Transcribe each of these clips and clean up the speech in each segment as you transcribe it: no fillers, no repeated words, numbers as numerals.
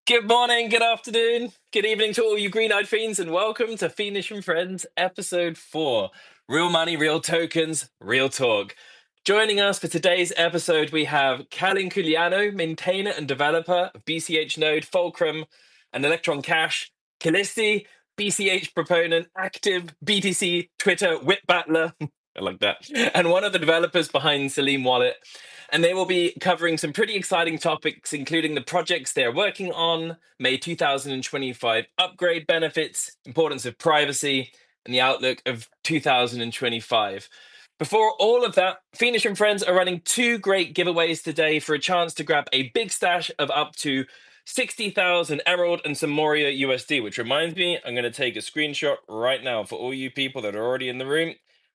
Good morning, good afternoon, good evening to all you green-eyed fiends, and welcome to Fiendish and Friends, episode 4. Real money, real tokens, real talk. Joining us for today's episode, we have Kalin Culiano, maintainer and developer of BCH Node, Fulcrum, and Electron Cash. Callisti, BCH proponent, active BTC Twitter whip battler. I like that. And one of the developers behind Salim Wallet. And they will be covering some pretty exciting topics, including the projects they're working on, May 2025 upgrade benefits, importance of privacy, and the outlook of 2025. Before all of that, Phoenix and Friends are running two great giveaways today for a chance to grab a big stash of up to 60,000 Emerald and some Moria USD, which reminds me, I'm going to take a screenshot right now for all you people that are already in the room.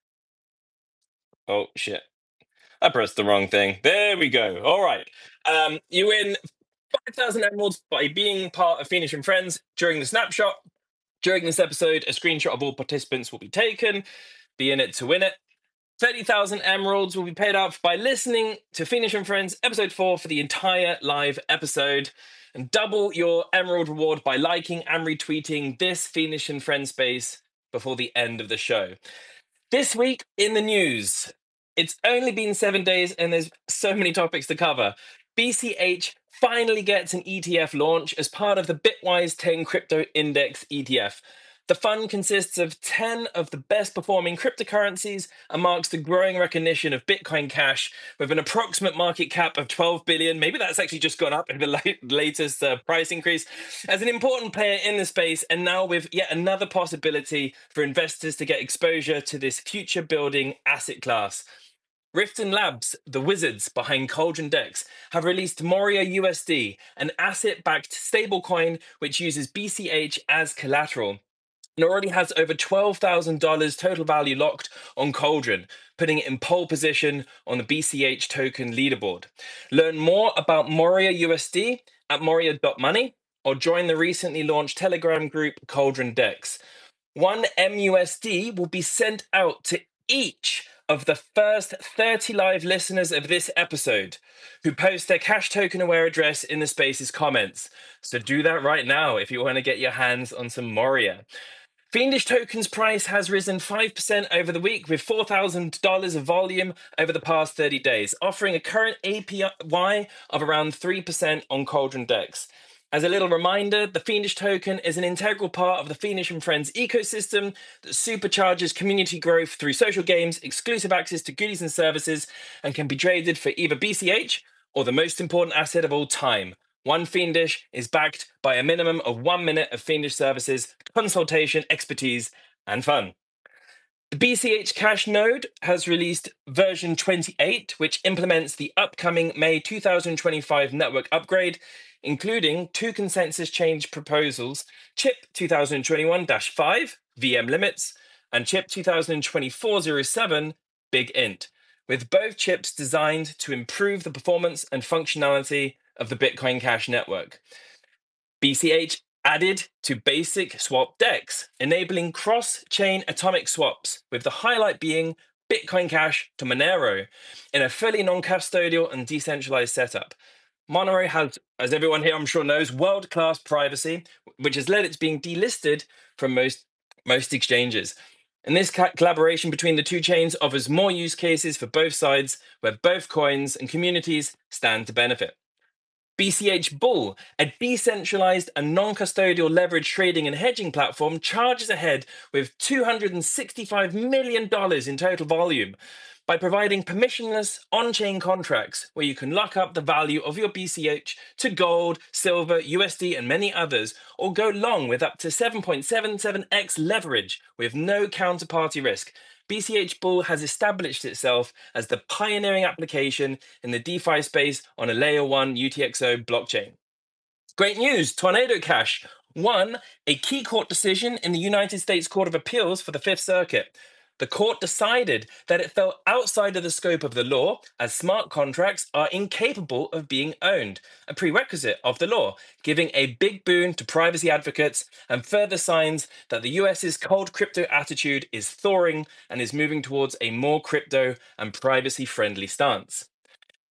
Oh, shit. I pressed the wrong thing. There we go. All right. You win 5,000 emeralds by being part of Phoenix and Friends during the snapshot. During this episode, a screenshot of all participants will be taken. Be in it to win it. 30,000 emeralds will be paid out by listening to Phoenix and Friends episode 4 for the entire live episode. And double your emerald reward by liking and retweeting this Phoenix and Friends space before the end of the show. This week in the news, it's only been 7 days and there's so many topics to cover. BCH finally gets an ETF launch as part of the Bitwise 10 Crypto Index ETF. The fund consists of 10 of the best performing cryptocurrencies and marks the growing recognition of Bitcoin Cash with an approximate market cap of 12 billion. Maybe that's actually just gone up in the latest price increase as an important player in the space, and now with yet another possibility for investors to get exposure to this future building asset class. Riften Labs, the wizards behind Cauldron Dex, have released Moria USD, an asset-backed stablecoin which uses BCH as collateral. It already has over $12,000 total value locked on Cauldron, putting it in pole position on the BCH token leaderboard. Learn more about Moria USD at moria.money or join the recently launched Telegram group Cauldron Dex. 1 MUSD will be sent out to each of the first 30 live listeners of this episode who post their Cash Token Aware address in the Spaces comments. So do that right now if you want to get your hands on some Moria. Fiendish Token's price has risen 5% over the week with $4,000 of volume over the past 30 days, offering a current APY of around 3% on Cauldron Dex. As a little reminder, the Fiendish Token is an integral part of the Fiendish and Friends ecosystem that supercharges community growth through social games, exclusive access to goodies and services, and can be traded for either BCH or the most important asset of all time. One Fiendish is backed by a minimum of 1 minute of Fiendish services, consultation, expertise, and fun. The BCH Cash node has released version 28, which implements the upcoming May 2025 network upgrade, including 2 consensus change proposals, CHIP 2021-5, VM limits, and CHIP 2024-07, Big Int, with both chips designed to improve the performance and functionality of the Bitcoin Cash network. BCH added to basic swap DEX, enabling cross-chain atomic swaps, with the highlight being Bitcoin Cash to Monero in a fully non-custodial and decentralized setup. Monero has, as everyone here I'm sure knows, world-class privacy, which has led it to being delisted from most exchanges. And this collaboration between the two chains offers more use cases for both sides, where both coins and communities stand to benefit. BCH Bull, a decentralized and non-custodial leverage trading and hedging platform, charges ahead with $265 million in total volume by providing permissionless on-chain contracts where you can lock up the value of your BCH to gold, silver, USD, and many others, or go long with up to 7.77x leverage with no counterparty risk. BCH Bull has established itself as the pioneering application in the DeFi space on a layer 1 UTXO blockchain. Great news, Tornado Cash won a key court decision in the United States Court of Appeals for the Fifth Circuit. The court decided that it fell outside of the scope of the law, as smart contracts are incapable of being owned, a prerequisite of the law, giving a big boon to privacy advocates and further signs that the US's cold crypto attitude is thawing and is moving towards a more crypto and privacy-friendly stance.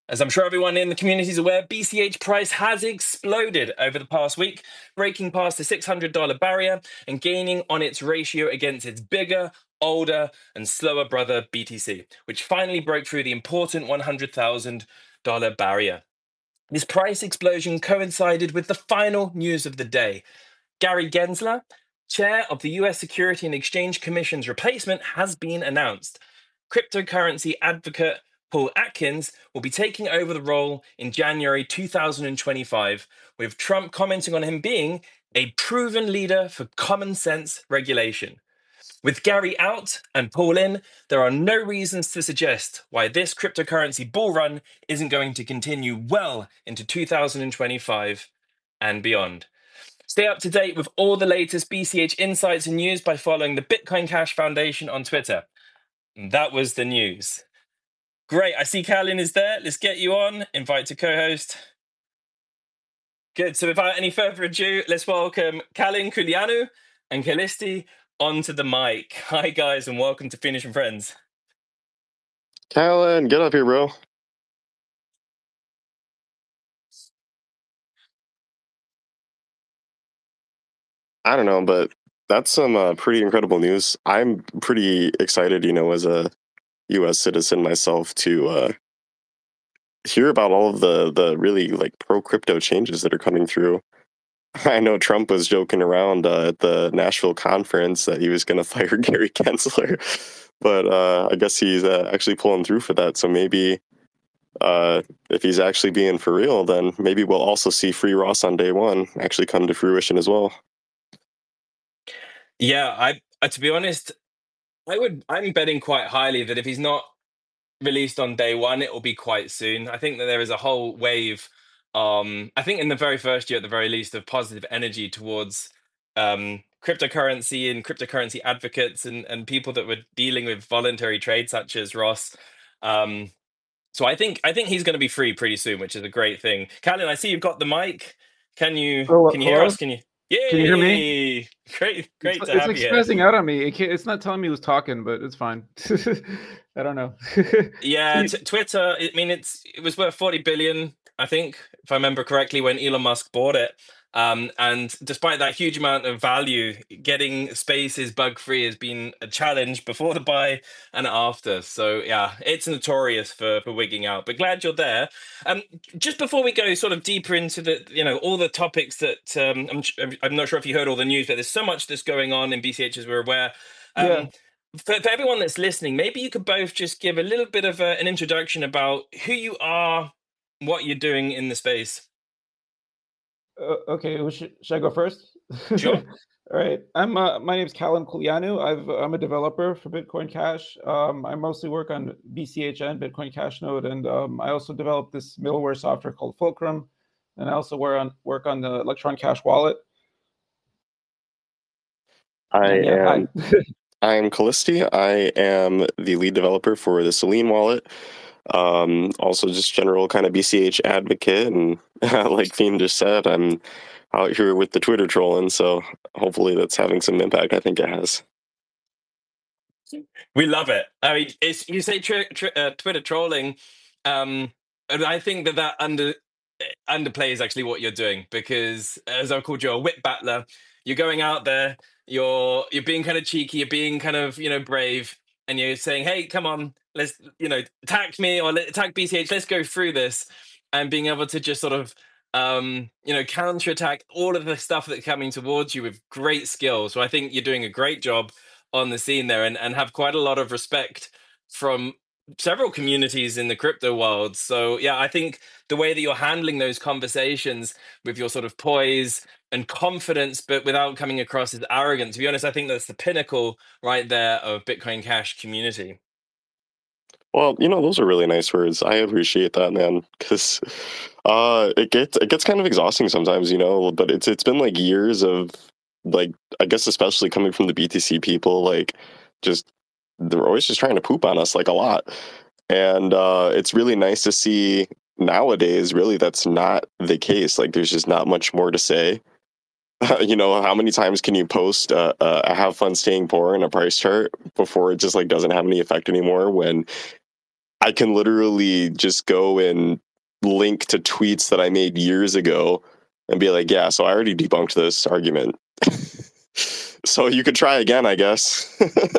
As I'm sure everyone in the community is aware, BCH price has exploded over the past week, breaking past the $600 barrier and gaining on its ratio against its bigger, older, and slower brother BTC, which finally broke through the important $100,000 barrier. This price explosion coincided with the final news of the day. Gary Gensler, chair of the US Security and Exchange Commission's replacement, has been announced. Cryptocurrency advocate Paul Atkins will be taking over the role in January 2025, with Trump commenting on him being a proven leader for common sense regulation. With Gary out and Paul in, there are no reasons to suggest why this cryptocurrency bull run isn't going to continue well into 2025 and beyond. Stay up to date with all the latest BCH insights and news by following the Bitcoin Cash Foundation on Twitter. And that was the news. Great. I see Kalin is there. Let's get you on. Invite to co-host. Good. So without any further ado, let's welcome Kalin Kulianu and Kalisti onto the mic. Hi, guys, and welcome to Finish and Friends. Callan, get up here, bro. I don't know, but that's some pretty incredible news. I'm pretty excited, as a U.S. citizen myself, to hear about all of the really like pro crypto changes that are coming through. I know Trump was joking around at the Nashville conference that he was going to fire Gary Gensler, but I guess he's actually pulling through for that. So maybe if he's actually being for real, then maybe we'll also see Free Ross on day one actually come to fruition as well. Yeah, to be honest, I'm betting quite highly that if he's not released on day one, it will be quite soon. I think that there is a whole wave. I think in the very first year, at the very least, of positive energy towards cryptocurrency and cryptocurrency advocates and people that were dealing with voluntary trade, such as Ross. So I think he's going to be free pretty soon, which is a great thing. Callan, I see you've got the mic. Can you hear Hello? us? Can you? Can you hear me? Yay! Great to It's have like you here. spazzing out on me. It's not telling me who's talking, but it's fine. I don't know. Yeah, Twitter. I mean, it was worth 40 billion, I think, if I remember correctly, when Elon Musk bought it. And despite that huge amount of value, getting spaces bug free has been a challenge before the buy and after. So yeah, it's notorious for wigging out. But glad you're there. Just before we go sort of deeper into all the topics that I'm not sure if you heard all the news, but there's so much that's going on in BCH as we're aware. Yeah. For everyone that's listening, maybe you could both just give a little bit of an introduction about who you are, what you're doing in the space. Okay. Should I go first? Sure. All right. My name's Callan Kulianu. I'm a developer for Bitcoin Cash. I mostly work on BCH and Bitcoin Cash Node, and I also developed this middleware software called Fulcrum, and I also work on the Electron Cash wallet. I Hi. I'm Kalisti. I am the lead developer for the Selene wallet. Also just general kind of BCH advocate, and like Fiend just said, I'm out here with the Twitter trolling, so hopefully that's having some impact. I think it has. We love it. I mean, you say Twitter trolling, and I think that underplays actually what you're doing, because as I called you a wit battler, you're going out there, you're being kind of cheeky, you're being kind of brave, and you're saying, "Hey, come on, let's attack me or attack BCH. Let's go through this," and being able to just sort of counterattack all of the stuff that's coming towards you with great skill. So I think you're doing a great job on the scene there, and have quite a lot of respect from several communities in the crypto world. So yeah, I think the way that you're handling those conversations with your sort of poise and confidence, but without coming across as arrogant, to be honest, I think that's the pinnacle right there of Bitcoin Cash community. Well, those are really nice words. I appreciate that, man, because it gets kind of exhausting sometimes, but it's been like years of, like, I guess especially coming from the BTC people, like, just they're always just trying to poop on us like a lot. And it's really nice to see nowadays, really, that's not the case. Like, there's just not much more to say. How many times can you post a have fun staying poor in a price chart before it just like doesn't have any effect anymore, when I can literally just go and link to tweets that I made years ago and be like, yeah, so I already debunked this argument. So you could try again, I guess.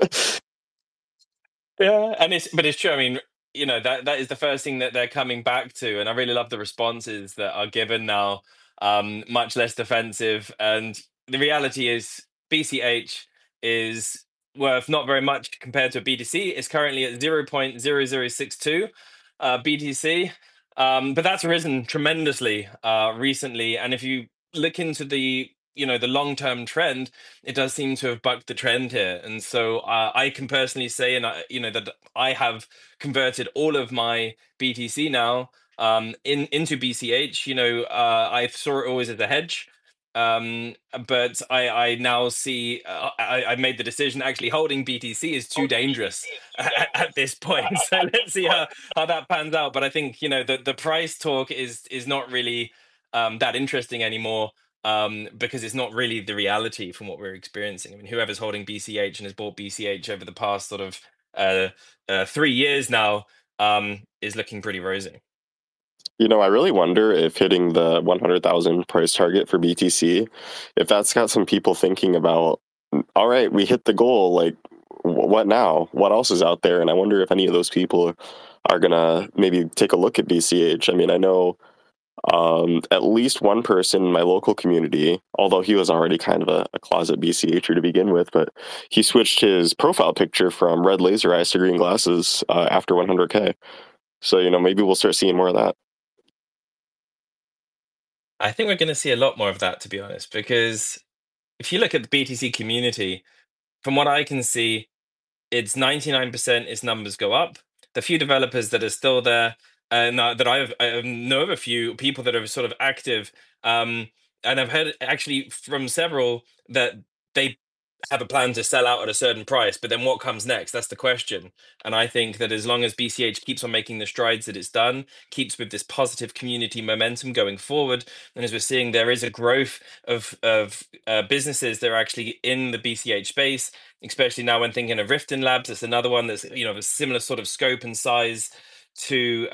Yeah, and it's true. I mean, that is the first thing that they're coming back to, and I really love the responses that are given now. Much less defensive, and the reality is BCH is worth not very much compared to a BTC. It's currently at 0.0062 BTC, but that's risen tremendously recently. And if you look into the long-term trend, it does seem to have bucked the trend here. And so I can personally say, and that I have converted all of my BTC now into BCH. I saw it always as a hedge. But I now see I made the decision actually holding BTC is too dangerous at this point. So let's see how that pans out. But I think the price talk is not really that interesting anymore, because it's not really the reality from what we're experiencing. I mean, whoever's holding BCH and has bought BCH over the past sort of 3 years now is looking pretty rosy. I really wonder if hitting the 100,000 price target for BTC, if that's got some people thinking about, all right, we hit the goal, like, what now? What else is out there? And I wonder if any of those people are going to maybe take a look at BCH. I mean, I know at least one person in my local community, although he was already kind of a closet BCHer to begin with, but he switched his profile picture from red laser eyes to green glasses after 100K. So, maybe we'll start seeing more of that. I think we're going to see a lot more of that, to be honest, because if you look at the BTC community, from what I can see, it's 99% its numbers go up. The few developers that are still there, that I know of a few people that are sort of active, and I've heard actually from several that they have a plan to sell out at a certain price, but then what comes next? That's the question. And I think that as long as BCH keeps on making the strides that it's done, keeps with this positive community momentum going forward, and as we're seeing, there is a growth of businesses that are actually in the BCH space, especially now when thinking of Riften Labs. That's another one that's of a similar sort of scope and size to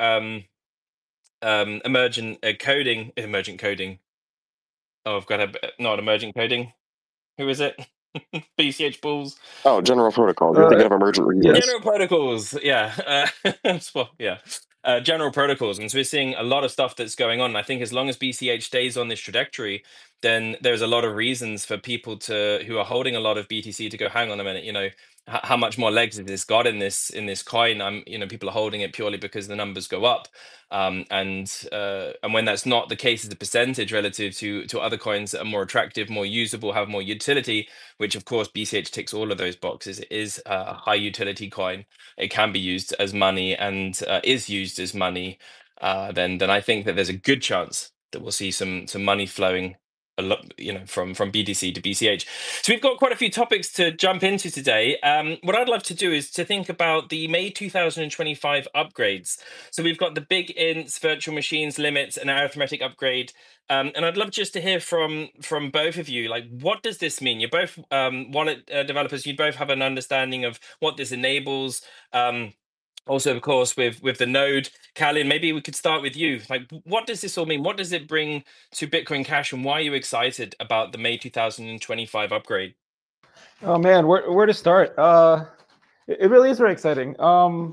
emergent coding. Oh, I've got not emergent coding. Who is it? BCH Bulls. Oh, General Protocols. You're thinking of Emergent Reasons. General Protocols, yeah. Well, yeah. General Protocols. And so we're seeing a lot of stuff that's going on. And I think as long as BCH stays on this trajectory, then there's a lot of reasons for people who are holding a lot of BTC to go, hang on a minute, how much more legs has this got in this coin? People are holding it purely because the numbers go up. And when that's not the case as a percentage relative to other coins that are more attractive, more usable, have more utility, which of course BCH ticks all of those boxes. It is a high utility coin. It can be used as money and is used as money. Then I think that there's a good chance that we'll see some money flowing a lot, from BTC to BCH. So we've got quite a few topics to jump into today. What I'd love to do is to think about the May 2025 upgrades. So we've got the big ints, virtual machines, limits, and arithmetic upgrade. And I'd love just to hear from both of you, like, what does this mean? You're both wallet developers. You both have an understanding of what this enables. Also, of course, with the node. Kalin, maybe we could start with you. Like, what does this all mean? What does it bring to Bitcoin Cash, and why are you excited about the May 2025 upgrade? Oh man, where to start? It really is very exciting. Well,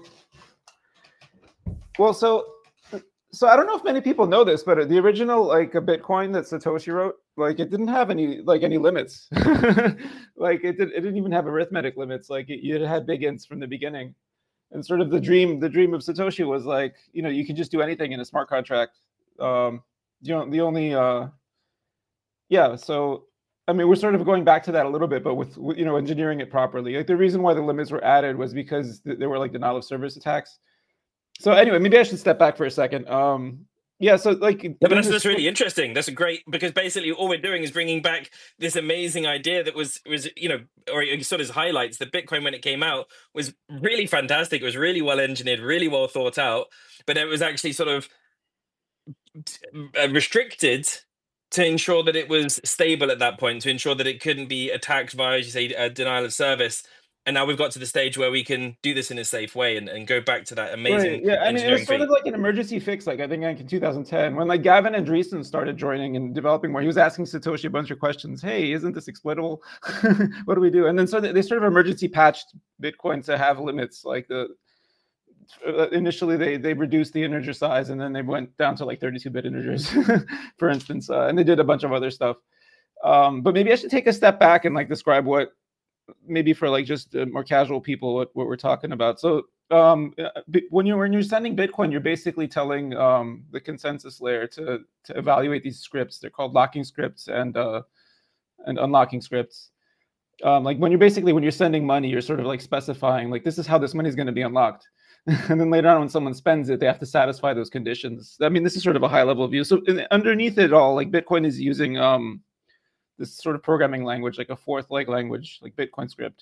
so I don't know if many people know this, but the original a Bitcoin that Satoshi wrote, it didn't have any limits. It didn't even have arithmetic limits. It had big ints from the beginning. And sort of the dream of Satoshi was you can just do anything in a smart contract. So I mean, we're sort of going back to that a little bit, but with engineering it properly. The reason why the limits were added was because there were denial of service attacks. So anyway, maybe I should step back for a second. So but that's really interesting. That's great, because basically all we're doing is bringing back this amazing idea that was or it sort of highlights that Bitcoin, when it came out, was really fantastic. It was really well engineered, really well thought out, but it was actually sort of restricted to ensure that it was stable at that point, to ensure that it couldn't be attacked via, as you say, denial of service. and now we've got to the stage where we can do this in a safe way and go back to that amazing Right. Yeah, I mean, it was engineering sort feat. of like an emergency fix, like I think like in 2010, when like Gavin Andreessen started joining and developing more. He was asking Satoshi a bunch of questions. Hey, isn't this exploitable? What do we do? And then so they sort of emergency patched Bitcoin to have limits. Like initially they reduced the integer size, and then they went down to like 32-bit integers, for instance, and they did a bunch of other stuff. But maybe I should take a step back and like describe what, maybe for like just more casual people, what we're talking about. So when you're sending Bitcoin, you're basically telling the consensus layer to evaluate these scripts. They're called locking scripts and unlocking scripts. Like when you're sending money, you're sort of like specifying like, this is how this money is going to be unlocked. And then later on, when someone spends it, they have to satisfy those conditions. I mean, this is sort of a high level view. So underneath it all, like Bitcoin is using this sort of programming language, like a fourth leg language, like Bitcoin script.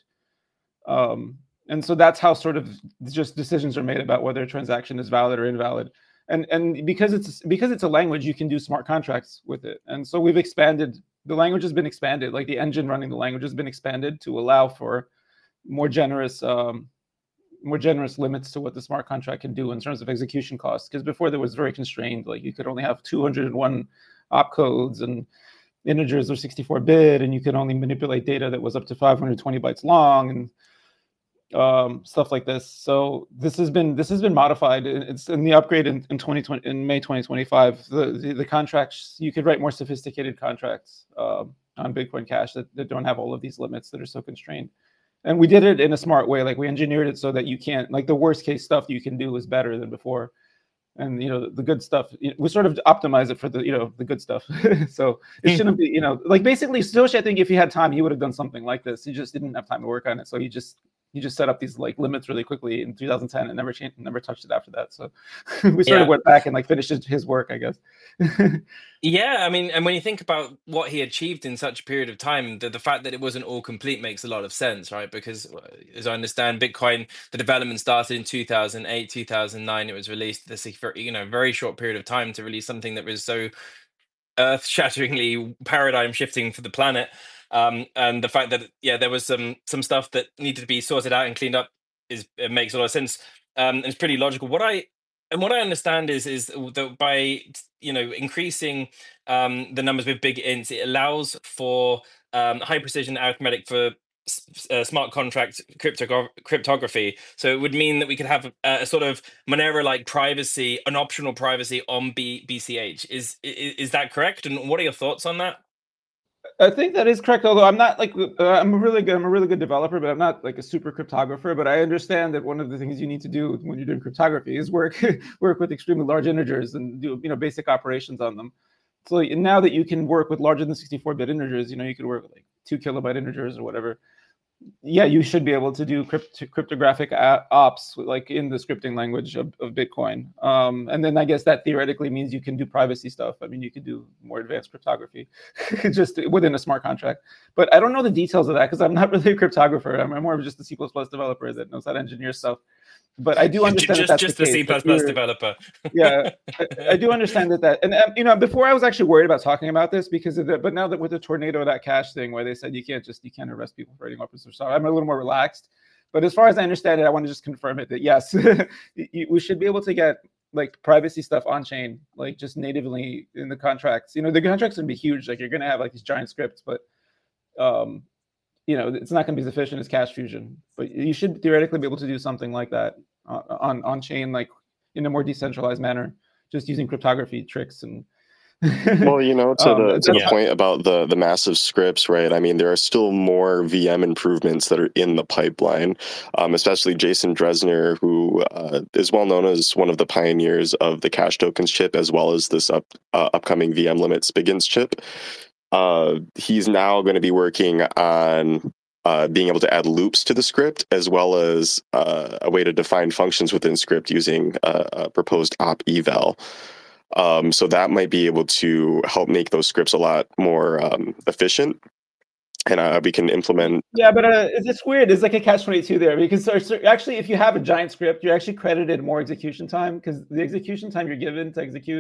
And so that's how sort of just decisions are made about whether a transaction is valid or invalid. And because it's a language, you can do smart contracts with it. And so we've expanded, the language has been expanded, like the engine running the language has been expanded to allow for more generous limits to what the smart contract can do in terms of execution costs. Because before there was very constrained, like you could only have 201 opcodes, and integers are 64-bit, and you could only manipulate data that was up to 520 bytes long, and stuff like this. So this has been modified. It's in the upgrade in 2020, in May 2025. The contracts, you could write more sophisticated contracts on Bitcoin Cash that don't have all of these limits that are so constrained. And we did it in a smart way. Like we engineered it so that you can't, like the worst case stuff you can do is better than before. And the good stuff, we sort of optimize it for the the good stuff. So it shouldn't be, like basically Satoshi, I think if he had time, he would have done something like this. He just didn't have time to work on it. So he just set up these like limits really quickly in 2010 and never touched it after that. So we sort of went back and like finished his work, I guess. Yeah, I mean, and when you think about what he achieved in such a period of time, the fact that it wasn't all complete makes a lot of sense, right? Because as I understand, Bitcoin, the development started in 2008, 2009. It was released this very short period of time to release something that was so earth-shatteringly paradigm-shifting for the planet. And the fact that there was some stuff that needed to be sorted out and cleaned up it makes a lot of sense. And it's pretty logical. What I understand is that by increasing the numbers with big ints, it allows for high precision arithmetic for smart contract cryptography. So it would mean that we could have a sort of Monero-like privacy, an optional privacy on BCH. Is that correct? And what are your thoughts on that? I think that is correct. Although I'm not like I'm a really good developer, but I'm not like a super cryptographer. But I understand that one of the things you need to do when you're doing cryptography is work with extremely large integers and do basic operations on them. So now that you can work with larger than 64-bit integers, you could work with like 2 kilobyte integers or whatever. Yeah, you should be able to do cryptographic ops like in the scripting language of Bitcoin. And then I guess that theoretically means you can do privacy stuff. I mean, you could do more advanced cryptography just within a smart contract. But I don't know the details of that because I'm not really a cryptographer. I'm more of just a C++ developer that knows how to engineer stuff. But I do understand just the C++ developer. Yeah, I do understand that. And before I was actually worried about talking about this because of but now that with the Tornado.cash thing where they said you can't arrest people for writing open source software, I'm a little more relaxed. But as far as I understand it, I want to just confirm it that yes, we should be able to get like privacy stuff on chain, like just natively in the contracts. The contracts would be huge. Like you're going to have like these giant scripts, but it's not going to be as efficient as Cash Fusion, but you should theoretically be able to do something like that on chain, like in a more decentralized manner, just using cryptography tricks and. Well, to the point about the massive scripts, right? I mean, there are still more VM improvements that are in the pipeline, especially Jason Dresner, who is well known as one of the pioneers of the Cash Tokens chip, as well as this upcoming VM limit SPIGINS chip. He's now going to be working on being able to add loops to the script, as well as a way to define functions within script using a proposed op eval. So that might be able to help make those scripts a lot more efficient, and we can implement. Yeah, but it's weird. It's like a catch-22 there because actually, if you have a giant script, you're actually credited more execution time because the execution time you're given to execute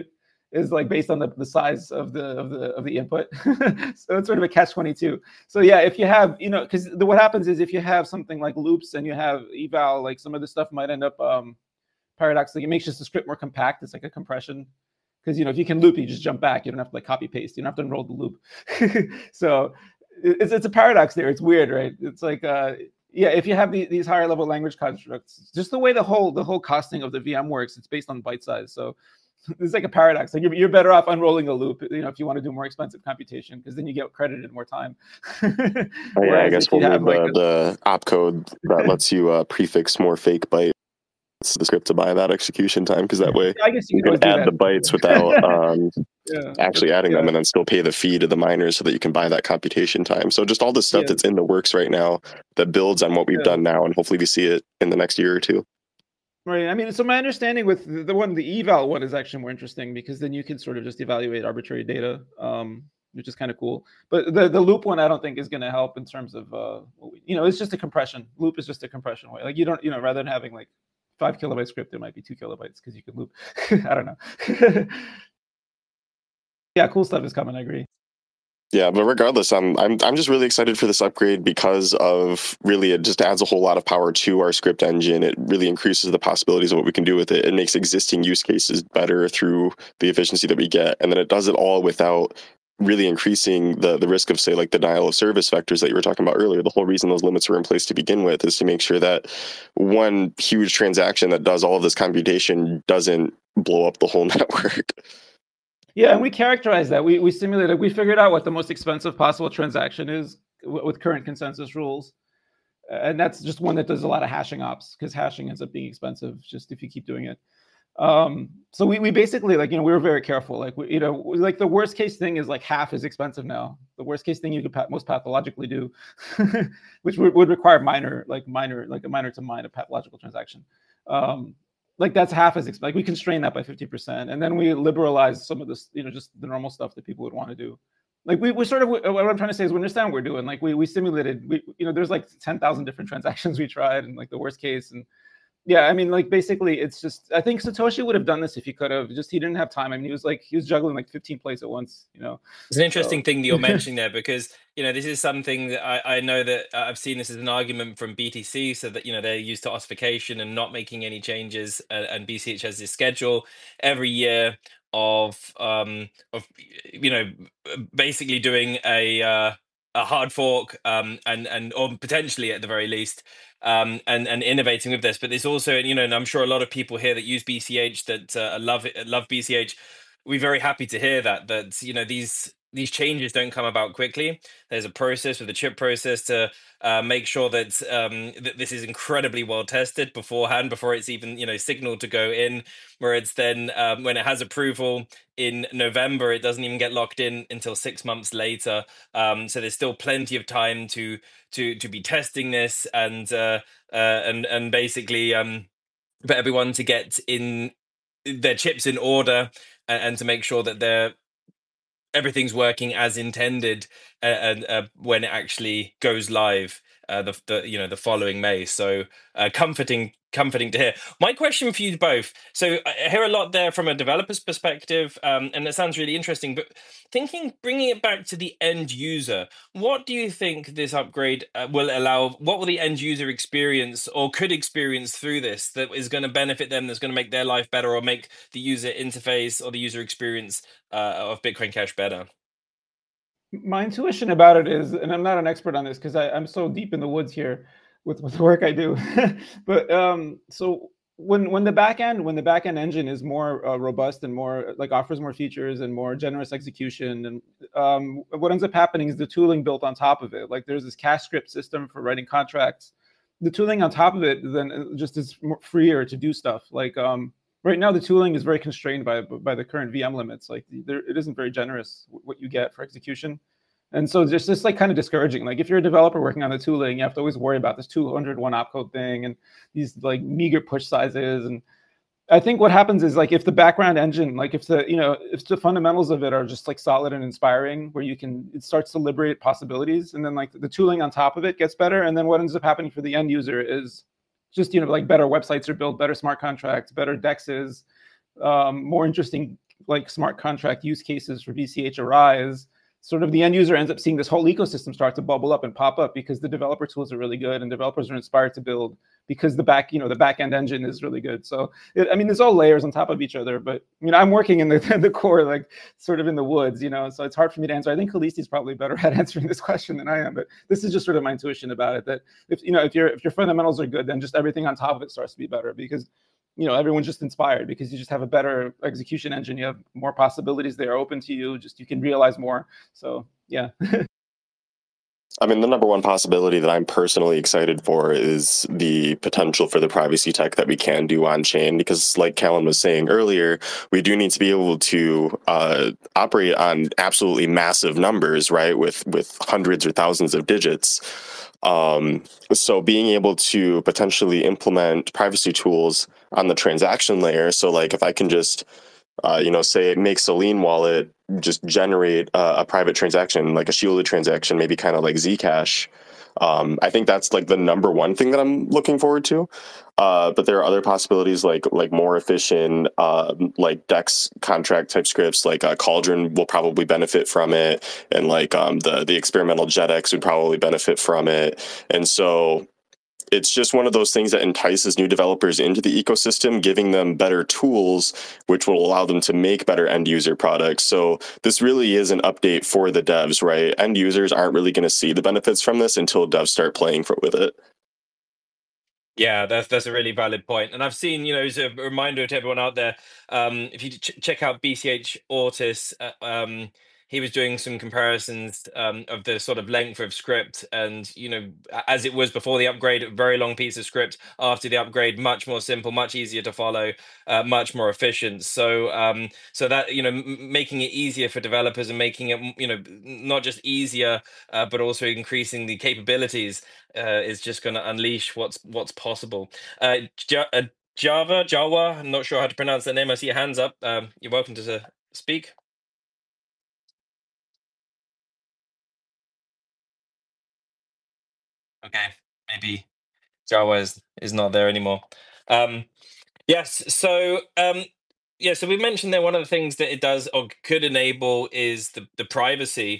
is like based on the size of the input. So it's sort of a catch-22. So yeah, if you have, you know, because what happens is if you have something like loops and you have eval, like some of the stuff might end up paradoxically, it makes just the script more compact. It's like a compression. Because, you know, if you can loop, you just jump back. You don't have to like copy paste. You don't have to unroll the loop. So it's a paradox there. It's weird, right? It's like, yeah, if you have these higher level language constructs, just the way the whole costing of the VM works, it's based on byte size. So it's like a paradox. Like you're better off unrolling a loop, you know, if you want to do more expensive computation, because then you get credited more time. Oh, yeah, I guess we'll need the opcode that lets you prefix more fake bytes to the script to buy that execution time, because that way I guess you can add the bytes without actually adding them, and then still pay the fee to the miners so that you can buy that computation time. So just all the stuff that's in the works right now that builds on what we've done now, and hopefully we see it in the next year or two. Right. I mean, so my understanding with the eval one is actually more interesting, because then you can sort of just evaluate arbitrary data, which is kind of cool. But the loop one, I don't think is going to help in terms of, you know, it's just a compression. Loop is just a compression way. Like you don't, you know, rather than having like 5 kilobyte script, it might be 2 kilobytes because you can loop. I don't know. Yeah, cool stuff is coming. I agree. Yeah, but regardless, I'm just really excited for this upgrade because of really it just adds a whole lot of power to our script engine. It really increases the possibilities of what we can do with it. It makes existing use cases better through the efficiency that we get, and then it does it all without really increasing the risk of, say, like denial of service vectors that you were talking about earlier. The whole reason those limits were in place to begin with is to make sure that one huge transaction that does all of this computation doesn't blow up the whole network. Yeah, and we characterized that. We simulated, we figured out what the most expensive possible transaction is with current consensus rules. And that's just one that does a lot of hashing ops, because hashing ends up being expensive just if you keep doing it. So we basically, like, you know, we were very careful. Like, you know, like the worst case thing is like half is expensive now. The worst case thing you could most pathologically do, which would require a minor to mine a pathological transaction. Like that's half as expensive. Like we constrain that by 50%, and then we liberalize some of this, you know, just the normal stuff that people would want to do. Like we sort of, what I'm trying to say is we understand what we're doing. Like we simulated, you know, there's like 10,000 different transactions we tried, and like the worst case, and yeah, I mean, like basically, it's just, I think Satoshi would have done this if he could have. Just he didn't have time. I mean, he was juggling like 15 plates at once. You know, it's an interesting thing that you're mentioning there, because you know this is something that I know that I've seen this as an argument from BTC, so that you know they're used to ossification and not making any changes, and BCH has this schedule every year of you know basically doing a hard fork, and or potentially at the very least. And innovating with this, but there's also, you know, and I'm sure a lot of people here that use BCH that love BCH. We're very happy to hear that you know these changes don't come about quickly. There's a process with the chip process to make sure that that this is incredibly well tested beforehand, before it's even, you know, signaled to go in. Where it's then when it has approval in November, it doesn't even get locked in until 6 months later. So there's still plenty of time to be testing this and basically for everyone to get in their chips in order, and to make sure that everything's working as intended, when it actually goes live the following May. So comforting to hear. My question for you both. So I hear a lot there from a developer's perspective, and it sounds really interesting. But bringing it back to the end user, what do you think this upgrade will allow? What will the end user experience or could experience through this that is going to benefit them? That's going to make their life better, or make the user interface or the user experience of Bitcoin Cash better? My intuition about it is, and I'm not an expert on this because I'm so deep in the woods here with the work I do, but so when the backend engine is more robust and more like offers more features and more generous execution, and what ends up happening is the tooling built on top of it. Like there's this cash script system for writing contracts. The tooling on top of it then just is more freer to do stuff. Like right now, the tooling is very constrained by the current VM limits. Like it isn't very generous what you get for execution. And so it's just like kind of discouraging. Like if you're a developer working on the tooling, you have to always worry about this 201 opcode thing and these like meager push sizes. And I think what happens is, like, if the background engine, like if the fundamentals of it are just like solid and inspiring, where it starts to liberate possibilities, and then like the tooling on top of it gets better. And then what ends up happening for the end user is just, like better websites are built, better smart contracts, better dexes, more interesting like smart contract use cases for BCH arise, sort of the end user ends up seeing this whole ecosystem start to bubble up and pop up because the developer tools are really good and developers are inspired to build because the back end engine is really good. So there's all layers on top of each other, but I'm working in the core, like sort of in the woods, so it's hard for me to answer. I think Khaleesi's probably better at answering this question than I am, but this is just sort of my intuition about it, that if your fundamentals are good, then just everything on top of it starts to be better because everyone's just inspired because you just have a better execution engine. You have more possibilities that are open to you. Just you can realize more. So yeah. I mean, the number one possibility that I'm personally excited for is the potential for the privacy tech that we can do on chain, because like Callan was saying earlier, we do need to be able to operate on absolutely massive numbers, right? With hundreds or thousands of digits. So being able to potentially implement privacy tools on the transaction layer. So like if I can just say it makes Selene wallet just generate a private transaction, like a shielded transaction, maybe kind of like Zcash. I think that's like the number one thing that I'm looking forward to. But there are other possibilities like more efficient, like DEX contract type scripts, like Cauldron will probably benefit from it, and like the experimental JetX would probably benefit from it, and so it's just one of those things that entices new developers into the ecosystem, giving them better tools, which will allow them to make better end user products. So this really is an update for the devs, right? End users aren't really going to see the benefits from this until devs start playing with it. Yeah, that's a really valid point. And I've seen, as a reminder to everyone out there, if you check out BCH Ortis, he was doing some comparisons of the sort of length of script, and as it was before the upgrade, a very long piece of script. After the upgrade, much more simple, much easier to follow, much more efficient. So so that making it easier for developers and making it not just easier, but also increasing the capabilities is just going to unleash what's possible. Jawa, I'm not sure how to pronounce that name. I see your hands up. You're welcome to speak. Okay, maybe Jawa is not there anymore. Yes, so so we mentioned there one of the things that it does or could enable is the privacy.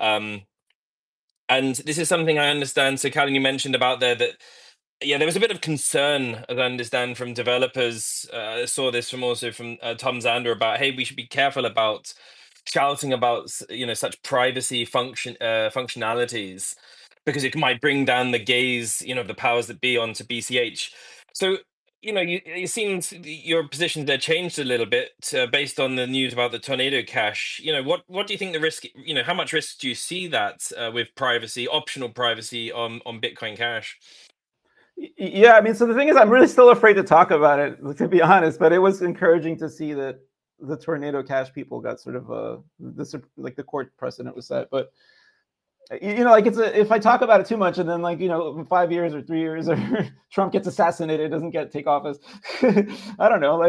And this is something I understand. So, Callan, you mentioned about there that there was a bit of concern, as I understand, from developers. I saw this from Tom Zander about, hey, we should be careful about shouting about such privacy functionalities because it might bring down the gaze of the powers that be onto BCH. So it seems your position there changed a little bit based on the news about the Tornado Cash. What do you think the risk? How much risk do you see that with privacy, optional privacy on Bitcoin Cash? Yeah, so the thing is, I'm really still afraid to talk about it, to be honest. But it was encouraging to see that the Tornado Cash people got sort of the court precedent was set. But if I talk about it too much, and then in 5 years or 3 years, or Trump gets assassinated, doesn't take office, I don't know,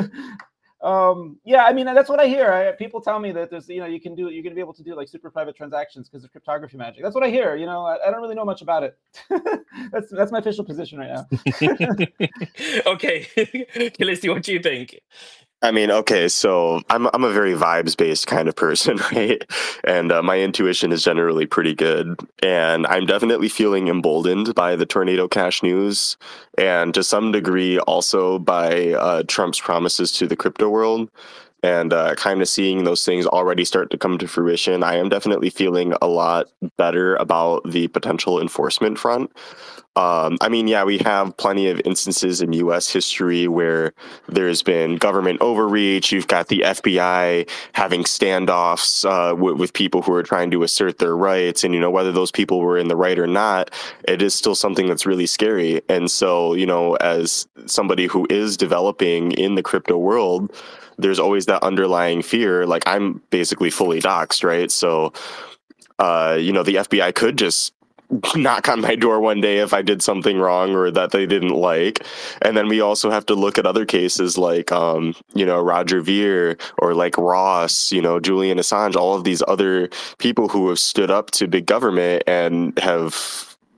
that's what I hear. People tell me that there's, you're going to be able to do super private transactions because of cryptography magic. That's what I hear. I don't really know much about it. That's my official position right now. Okay, Khaleesi, what do you think? Okay, so I'm a very vibes-based kind of person, right? And my intuition is generally pretty good. And I'm definitely feeling emboldened by the Tornado Cash news, and to some degree also by Trump's promises to the crypto world. And kind of seeing those things already start to come to fruition, I am definitely feeling a lot better about the potential enforcement front. We have plenty of instances in U.S. history where there's been government overreach. You've got the FBI having standoffs with people who are trying to assert their rights. And, whether those people were in the right or not, it is still something that's really scary. And so, as somebody who is developing in the crypto world, there's always that underlying fear. Like, I'm basically fully doxxed, right? So, the FBI could just knock on my door one day if I did something wrong or that they didn't like. And then we also have to look at other cases like, Roger Ver or like Ross, Julian Assange, all of these other people who have stood up to big government and have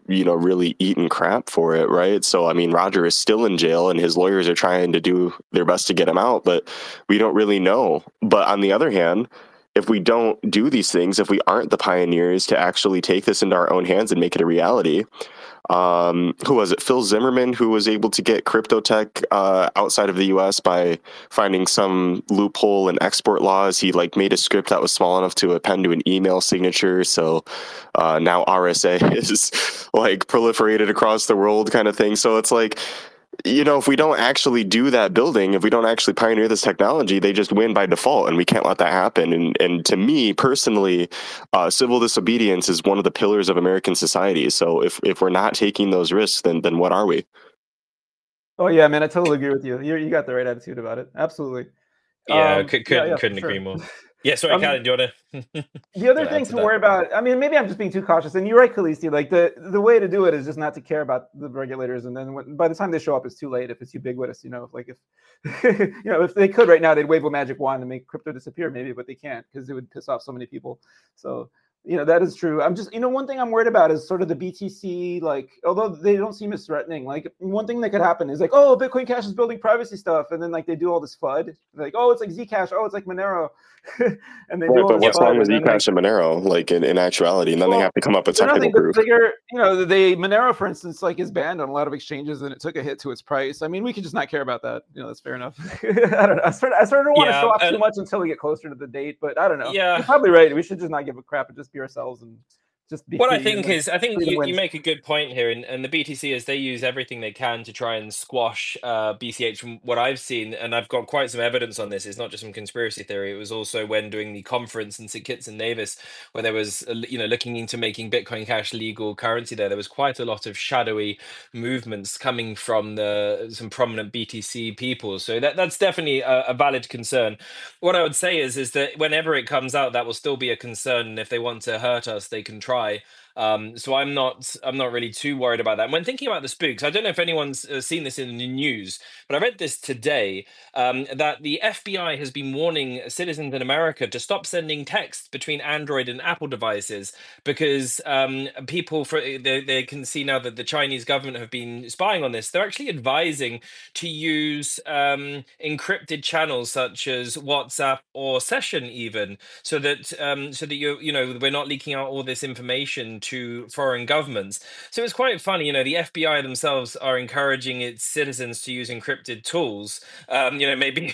really eaten crap for it, right? So I mean, Roger is still in jail, and his lawyers are trying to do their best to get him out, but we don't really know. But on the other hand, if we don't do these things, if we aren't the pioneers to actually take this into our own hands and make it a reality, who was it? Phil Zimmerman, who was able to get crypto tech outside of the U.S. by finding some loophole in export laws. He like made a script that was small enough to append to an email signature. So now RSA is like proliferated across the world, kind of thing. So it's like, if we don't actually do that building, if we don't actually pioneer this technology, they just win by default, and we can't let that happen. And to me personally, civil disobedience is one of the pillars of American society. So if we're not taking those risks, then what are we? Oh yeah, man, I totally agree with you. You got the right attitude about it. Absolutely. Yeah, Yeah, couldn't for agree sure. more. Yeah, sorry, Callan, do you want to? The other thing to worry about, I mean, maybe I'm just being too cautious, and you're right, Khaleesi. Like the way to do it is just not to care about the regulators, and then by the time they show up, it's too late. If it's ubiquitous, like if if they could right now, they'd wave a magic wand and make crypto disappear, maybe, but they can't because it would piss off so many people. So that is true. I'm just one thing I'm worried about is sort of the BTC. Like, although they don't seem as threatening, like one thing that could happen is like, oh, Bitcoin Cash is building privacy stuff, and then like they do all this FUD, like, oh, it's like Zcash, oh, it's like Monero. And they do Right, all but this what's wrong FUD, with and then like, Zcash and Monero, like in actuality, and then they have to come up with they're technical nothing but proof. bigger. The Monero, for instance, like is banned on a lot of exchanges, and it took a hit to its price. I mean, we could just not care about that. That's fair enough. I don't know. I sort of don't want to show off too much until we get closer to the date, but I don't know. Yeah, you're probably right. We should just not give a crap and just be ourselves and just be. What I think you wins. make a good point here, and the BTC is they use everything they can to try and squash BCH. From what I've seen, and I've got quite some evidence on this. It's not just some conspiracy theory. It was also when doing the conference in St Kitts and Nevis, where there was looking into making Bitcoin Cash legal currency. There was quite a lot of shadowy movements coming from some prominent BTC people. So that's definitely a valid concern. What I would say is that whenever it comes out, that will still be a concern. And if they want to hurt us, they can try. So I'm not really too worried about that. And when thinking about the spooks, I don't know if anyone's seen this in the news, but I read this today that the FBI has been warning citizens in America to stop sending texts between Android and Apple devices because people they can see now that the Chinese government have been spying on this. They're actually advising to use encrypted channels such as WhatsApp or Session, even so that we're not leaking out all this information to foreign governments. So it's quite funny, the FBI themselves are encouraging its citizens to use encrypted tools. Maybe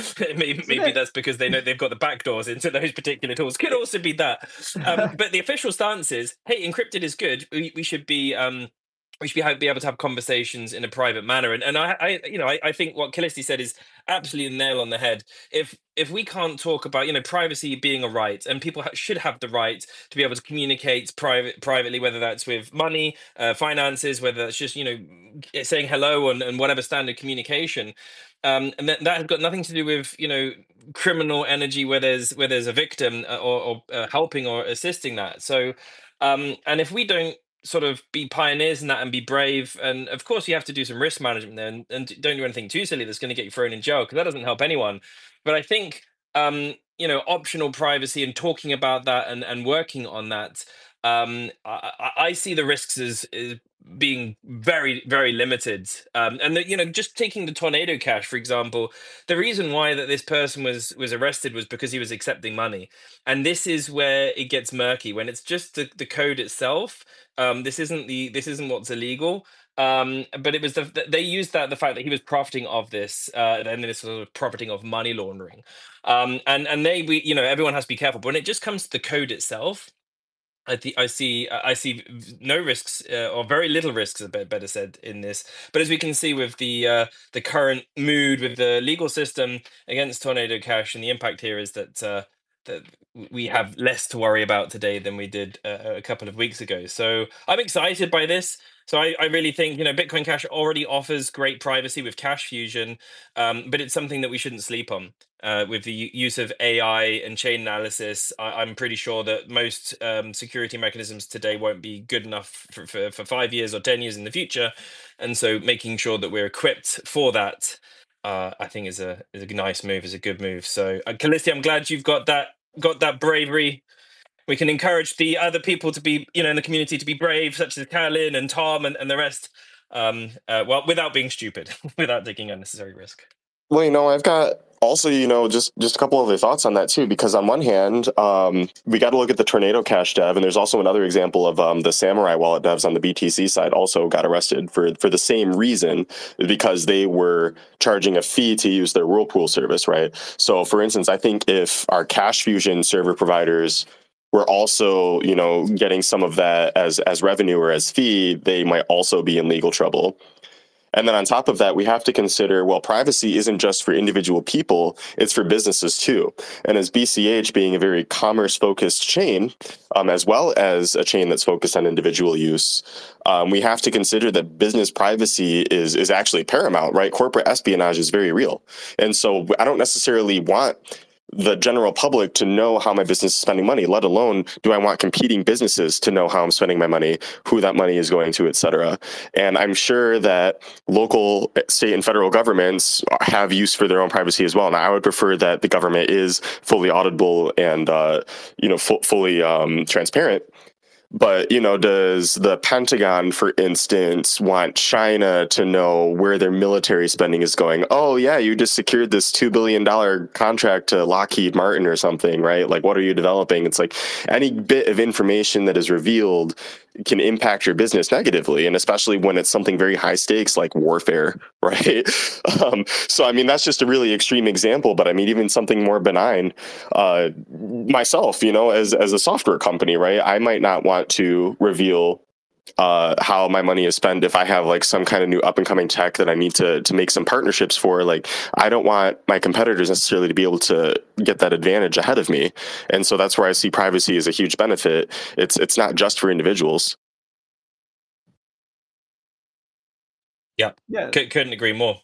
that's because they know they've got the backdoors into those particular tools. Could also be that. But the official stance is, hey, encrypted is good. We should be we should be able to have conversations in a private manner. And I think what Callisti said is absolutely the nail on the head. If we can't talk about privacy being a right, and people should have the right to be able to communicate privately, whether that's with money, finances, whether that's just saying hello and whatever standard communication. And that has got nothing to do with criminal energy where there's a victim or helping or assisting that. So and if we don't sort of be pioneers in that and be brave, and of course you have to do some risk management there, and don't do anything too silly that's going to get you thrown in jail, because that doesn't help anyone. But I think optional privacy and talking about that and working on that, I see the risks as being very, very limited. And just taking the Tornado Cash, for example, the reason why that this person was arrested was because he was accepting money. And this is where it gets murky when it's just the code itself. This isn't what's illegal. But it was they used the fact that he was profiting of this, and this sort of profiting of money laundering. And everyone has to be careful. But when it just comes to the code itself, I see no risks, or very little risks, better said, in this. But as we can see with the current mood with the legal system against Tornado Cash, and the impact here is that we have less to worry about today than we did a couple of weeks ago. So I'm excited by this. So I really think Bitcoin Cash already offers great privacy with Cash Fusion, but it's something that we shouldn't sleep on. With the use of AI and chain analysis, I'm pretty sure that most security mechanisms today won't be good enough for 5 years or 10 years in the future. And so making sure that we're equipped for that, I think is a nice move, is a good move. So Callisti, I'm glad you've got that bravery. We can encourage the other people to be, in the community to be brave, such as Carolyn and Tom and the rest. Well, without being stupid, without taking unnecessary risk. Well, I've got also, just a couple of other thoughts on that too, because on one hand, we got to look at the Tornado Cash dev, and there's also another example of the Samurai Wallet devs on the BTC side also got arrested for the same reason, because they were charging a fee to use their Whirlpool service, right? So, for instance, I think if our Cash Fusion server providers were also, getting some of that as revenue or as fee, they might also be in legal trouble. And then on top of that, we have to consider, well, privacy isn't just for individual people, it's for businesses too. And as BCH being a very commerce focused chain, as well as a chain that's focused on individual use, we have to consider that business privacy is actually paramount, right? Corporate espionage is very real. And so I don't necessarily want the general public to know how my business is spending money, let alone do I want competing businesses to know how I'm spending my money, who that money is going to, et cetera. And I'm sure that local, state, and federal governments have use for their own privacy as well. Now, I would prefer that the government is fully auditable and, fully transparent. But, does the Pentagon, for instance, want China to know where their military spending is going? Oh, yeah, you just secured this $2 billion contract to Lockheed Martin or something, right? Like, what are you developing? It's like any bit of information that is revealed can impact your business negatively, and especially when it's something very high stakes like warfare, right? So, I mean, that's just a really extreme example, but I mean, even something more benign, myself, as a software company, right? I might not want to reveal how my money is spent if I have like some kind of new up and coming tech that I need to make some partnerships for. Like, I don't want my competitors necessarily to be able to get that advantage ahead of me. And so that's where I see privacy as a huge benefit. It's not just for individuals. Yeah. Couldn't agree more.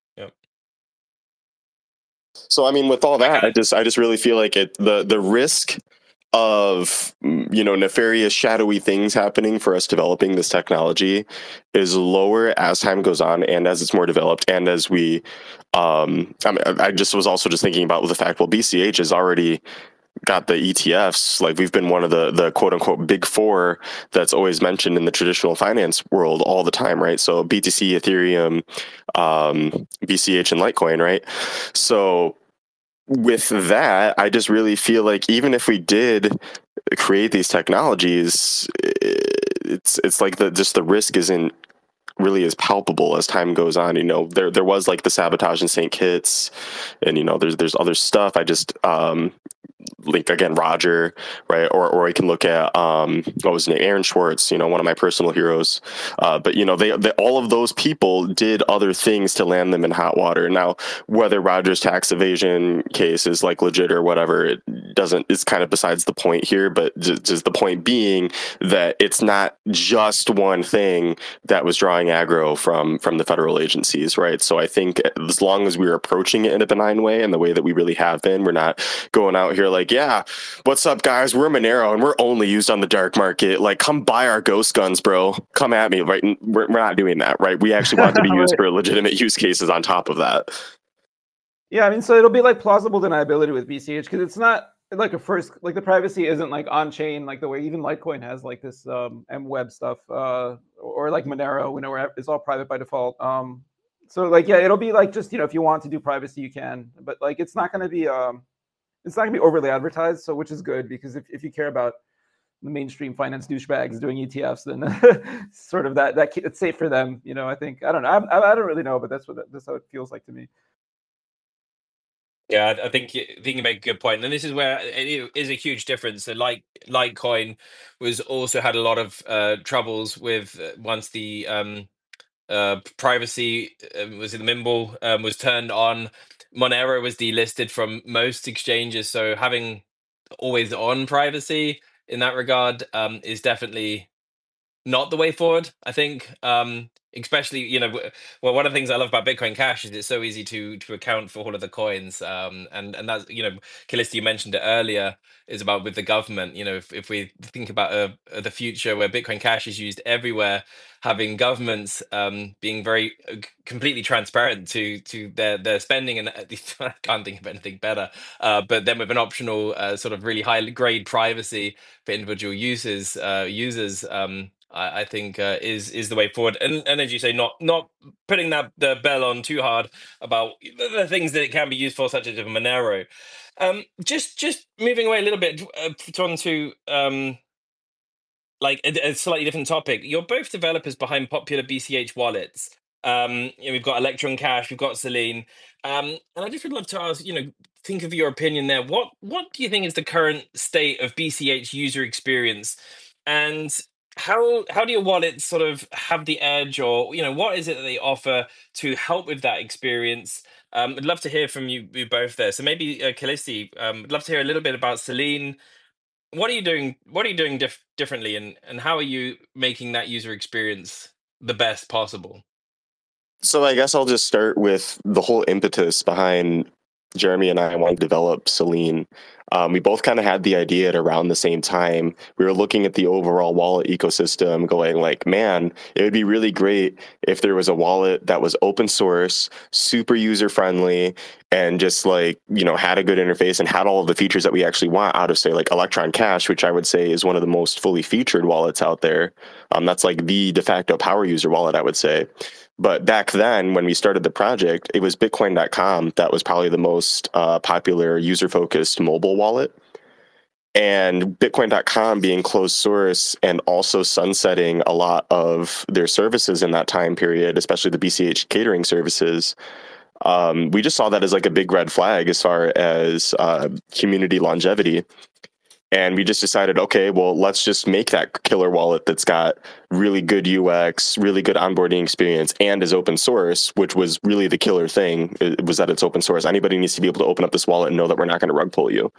So, I mean, with all that, I just really feel like the risk of, nefarious, shadowy things happening for us developing this technology is lower as time goes on and as it's more developed, and as we, I just was also just thinking about the fact, well, BCH has already got the ETFs. Like, we've been one of the quote unquote big four that's always mentioned in the traditional finance world all the time, right? So BTC, Ethereum, BCH, and Litecoin, right? So with that, I just really feel like even if we did create these technologies, it's like the risk isn't really as palpable as time goes on. There was like the sabotage in St. Kitts, and there's other stuff. I just link again Roger, right? Or I can look at what was his name, Aaron Schwartz, one of my personal heroes. But they all of those people did other things to land them in hot water. Now, whether Roger's tax evasion case is like legit or whatever, it's kind of besides the point here. But just the point being that it's not just one thing that was drawing aggro from the federal agencies, right? So I think as long as we're approaching it in a benign way, and the way that we really have been, we're not going out here like, yeah, what's up, guys? We're Monero and we're only used on the dark market. Like, come buy our ghost guns, bro. Come at me, right? We're not doing that, right? We actually want to be used for legitimate use cases on top of that. Yeah, I mean, so it'll be like plausible deniability with BCH, because it's not like the privacy isn't like on chain like the way even Litecoin has like this MWeb stuff, or like Monero, where it's all private by default. So like, yeah, it'll be like just, if you want to do privacy, you can, but like it's not going to be overly advertised. So, which is good, because if you care about the mainstream finance douchebags doing ETFs, then sort of that it's safe for them. I think, I don't know. I don't really know, but that's how it feels like to me. Yeah, I think you make a good point, and this is where it is a huge difference. So, like Litecoin was also had a lot of troubles with once the privacy was in the Mimble was turned on. Monero was delisted from most exchanges, so having always on privacy in that regard is definitely not the way forward, I think. especially, well, one of the things I love about Bitcoin Cash is it's so easy to account for all of the coins. And that's, Callisto, you mentioned it earlier, is about with the government. If we think about the future where Bitcoin Cash is used everywhere, having governments being very completely transparent to their spending, and I can't think of anything better. But then with an optional sort of really high grade privacy for individual users, I think is the way forward. And as you say, not putting the bell on too hard about the things that it can be used for, such as Monero. Just moving away a little bit onto like a slightly different topic. You're both developers behind popular BCH wallets. We've got Electron Cash, we've got Selene, and I just would love to ask, think of your opinion there. What do you think is the current state of BCH user experience, and how do your wallets sort of have the edge, or what is it that they offer to help with that experience? I'd love to hear from you both there. So maybe Callisti, I'd love to hear a little bit about Selene. What are you doing? What are you doing differently, and how are you making that user experience the best possible? So I guess I'll just start with the whole impetus behind Jeremy and I wanting to develop Selene. We both kind of had the idea at around the same time. We were looking at the overall wallet ecosystem, going like, man, it would be really great if there was a wallet that was open source, super user friendly, and just like, had a good interface and had all of the features that we actually want out of, say, like Electron Cash, which I would say is one of the most fully featured wallets out there. That's like the de facto power user wallet, I would say. But back then, when we started the project, it was Bitcoin.com that was probably the most popular user-focused mobile wallet. And Bitcoin.com being closed source and also sunsetting a lot of their services in that time period, especially the BCH catering services, we just saw that as like a big red flag as far as community longevity. And we just decided, okay, well, let's just make that killer wallet that's got really good UX, really good onboarding experience, and is open source, which was really the killer thing, it was that it's open source. Anybody needs to be able to open up this wallet and know that we're not going to rug pull you.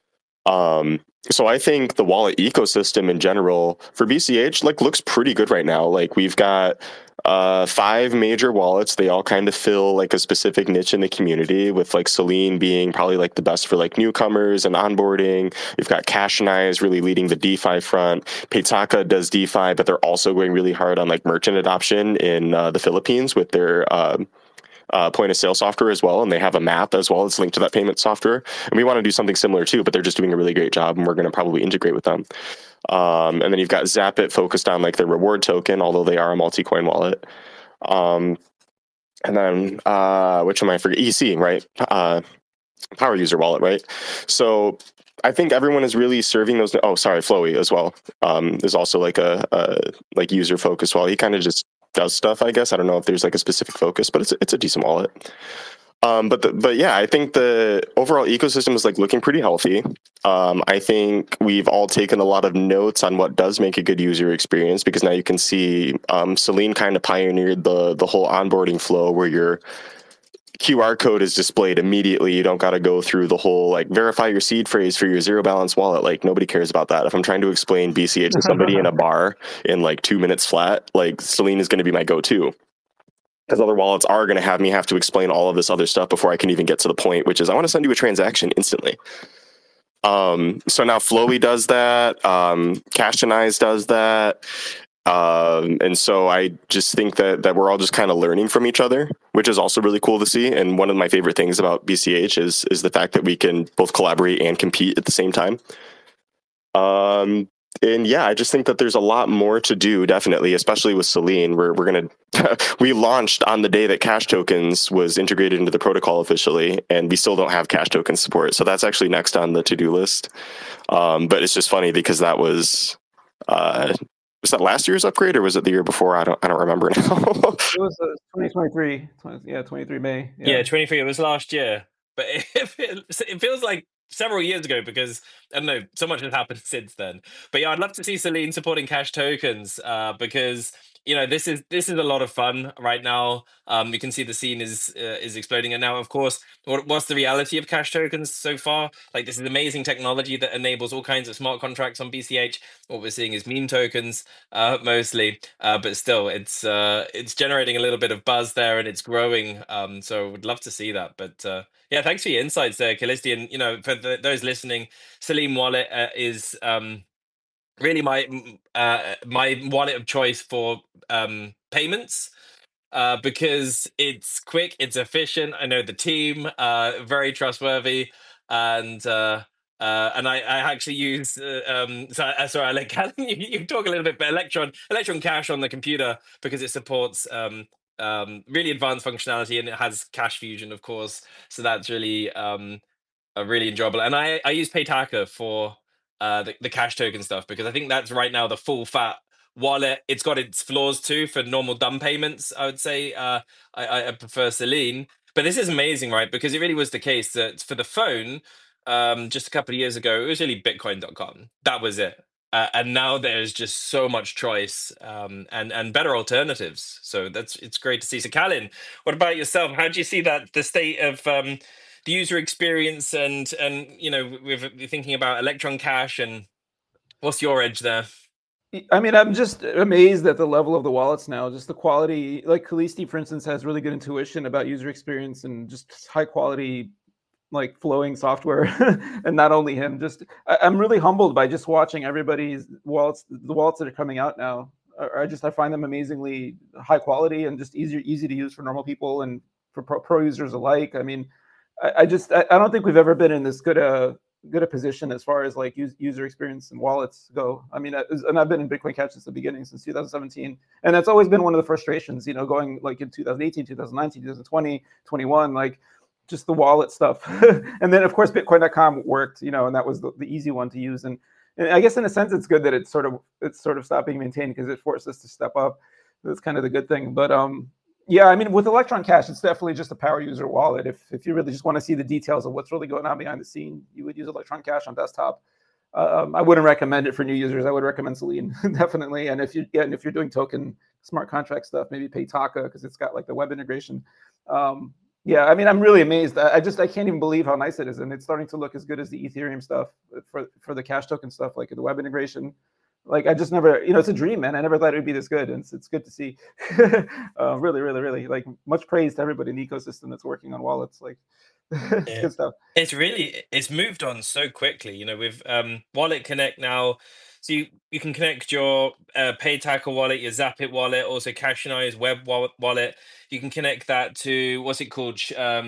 So I think the wallet ecosystem in general for BCH looks pretty good right now. Like we've got 5 major wallets. They all kind of fill like a specific niche in the community, with like Selene being probably like the best for like newcomers and onboarding. You've got Cashanize really leading the DeFi front. Paytaka does DeFi, but they're also going really hard on like merchant adoption in the Philippines with their point of sale software as well, and they have a map as well that's linked to that payment software. And we want to do something similar too, but they're just doing a really great job, and we're going to probably integrate with them. And then you've got Zapit focused on like their reward token, although they are a multi-coin wallet. And then which am I forget? EC, right? Power user wallet, right? So I think everyone is really serving those. Oh, sorry, Flowy as well is also like a like user focused wallet. He kind of just does stuff, I guess. I don't know if there's like a specific focus, but it's a decent wallet. But yeah, I think the overall ecosystem is like looking pretty healthy. I think we've all taken a lot of notes on what does make a good user experience, because now you can see Selene kind of pioneered the whole onboarding flow where your QR code is displayed immediately. You don't got to go through the whole like verify your seed phrase for your zero balance wallet. Like nobody cares about that. If I'm trying to explain BCH to somebody in a bar in like 2 minutes flat, like Selene is going to be my go-to. Because other wallets are going to have me have to explain all of this other stuff before I can even get to the point, which is I want to send you a transaction instantly. So now Flowy does that. Cashanize does that. And so I just think that we're all just kind of learning from each other, which is also really cool to see. And one of my favorite things about BCH is the fact that we can both collaborate and compete at the same time. And yeah, I just think that there's a lot more to do, definitely, especially with Selene. We're gonna we launched on the day that Cash Tokens was integrated into the protocol officially, and we still don't have Cash Token support. So that's actually next on the to-do list. But it's just funny because that was that last year's upgrade or was it the year before? I don't remember now. It was 2023. 23 May. Yeah, 23. It was last year, but it feels like several years ago, because I don't know, so much has happened since then. But yeah, I'd love to see Selene supporting Cash Tokens, because this is a lot of fun right now. You can see the scene is exploding, and now, of course, what's the reality of cash tokens so far? Like, this is amazing technology that enables all kinds of smart contracts on BCH. What we're seeing is meme tokens, mostly, but still, it's generating a little bit of buzz there, and it's growing. So would love to see that. But yeah, thanks for your insights there, Callisti. And for those listening, Salim Wallet is really my wallet of choice for payments, because it's quick, it's efficient. I know the team, very trustworthy, and I actually use sorry, I let Callum, you talk a little bit, but Electron Cash on the computer, because it supports really advanced functionality, and it has cash fusion, of course. So that's really really enjoyable. And I use Paytaka for the cash token stuff, because I think that's right now the full fat wallet. It's got its flaws too for normal dumb payments, I would say. I prefer Celine. But this is amazing, right? Because it really was the case that for the phone, just a couple of years ago, it was really Bitcoin.com. That was it. And now there's just so much choice, and better alternatives. So it's great to see. So, Callan, what about yourself? How do you see that the state of the user experience, and we're thinking about Electron Cash, and what's your edge there? I mean, I'm just amazed at the level of the wallets now. Just the quality, like Callisti, for instance, has really good intuition about user experience and just high quality, like flowing software. And not only him, I'm really humbled by just watching everybody's wallets, the wallets that are coming out now. I find them amazingly high quality and just easy to use for normal people and for pro users alike. I mean, I don't think we've ever been in this good a position as far as like user experience and wallets go. I mean, and I've been in Bitcoin Cash since the beginning, since 2017, and that's always been one of the frustrations, going like in 2018, 2019, 2020, 21, like just the wallet stuff. And then of course Bitcoin.com worked, and that was the easy one to use. And I guess in a sense it's good that it's sort of stopped being maintained, because it forced us to step up. That's kind of the good thing. But yeah, I mean, with Electron Cash, it's definitely just a power user wallet. If you really just want to see the details of what's really going on behind the scene, you would use Electron Cash on desktop. I wouldn't recommend it for new users. I would recommend Celine definitely. And if you're doing token smart contract stuff, maybe Paytaka, because it's got like the web integration. Yeah, I mean, I'm really amazed. I can't even believe how nice it is, and it's starting to look as good as the Ethereum stuff for the cash token stuff, like the web integration. Like I just never, it's a dream, man. I never thought it would be this good, and it's good to see. Really, really, really, like much praise to everybody in the ecosystem that's working on wallets. Like, it's good stuff. It's moved on so quickly, with Wallet Connect now. So you can connect your Paytaka wallet, your Zapit wallet, also Cashionai's web wallet. You can connect that to, what's it called,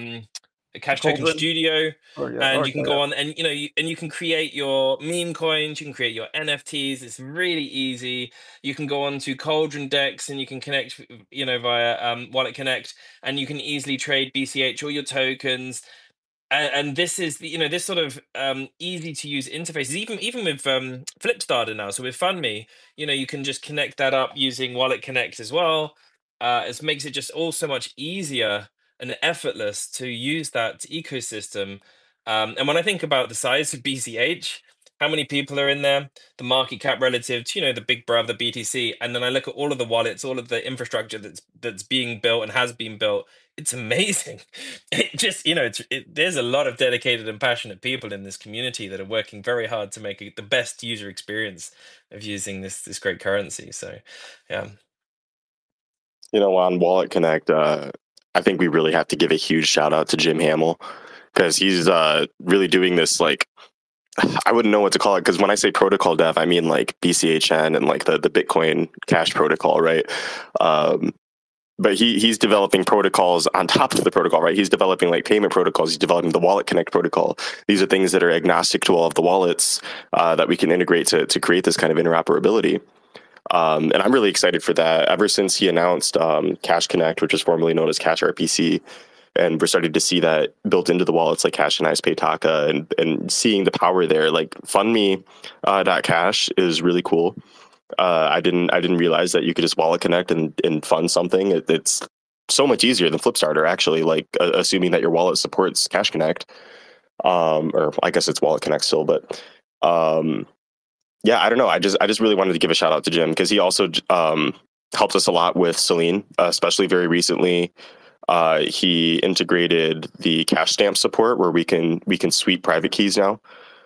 Cash Token Cauldron. Studio, and you can go Yeah. on, and you can create your meme coins, you can create your NFTs. It's really easy. You can go on to Cauldron Dex, and you can connect, via Wallet Connect, and you can easily trade BCH or your tokens. And this is this sort of easy to use interfaces, even with Flipstarter now. So with FundMe, you can just connect that up using Wallet Connect as well. It makes it just all so much easier and effortless to use that ecosystem. And when I think about the size of BCH, how many people are in there, the market cap relative to the big brother BTC, and then I look at all of the wallets, all of the infrastructure that's being built and has been built, it's amazing. It just there's a lot of dedicated and passionate people in this community that are working very hard to make the best user experience of using this great currency. So yeah. On Wallet Connect, I think we really have to give a huge shout out to Jim Hamill, because he's really doing this, like, I wouldn't know what to call it, because when I say protocol dev, I mean like BCHN and like the Bitcoin Cash protocol, right? But he's developing protocols on top of the protocol, right? He's developing like payment protocols. He's developing the Wallet Connect protocol. These are things that are agnostic to all of the wallets that we can integrate to create this kind of interoperability. And I'm really excited for that. Ever since he announced Cash Connect, which is formerly known as Cash RPC, and we're starting to see that built into the wallets like Cashionai's Paytaka, and seeing the power there. Like fundme.cash is really cool. I didn't realize that you could just wallet connect and fund something. It's so much easier than Flipstarter, actually, like assuming that your wallet supports Cash Connect. Or I guess it's Wallet Connect still, but yeah, I don't know. I just really wanted to give a shout out to Jim, because he also helped us a lot with Selene, especially very recently. He integrated the cash stamp support where we can sweep private keys now.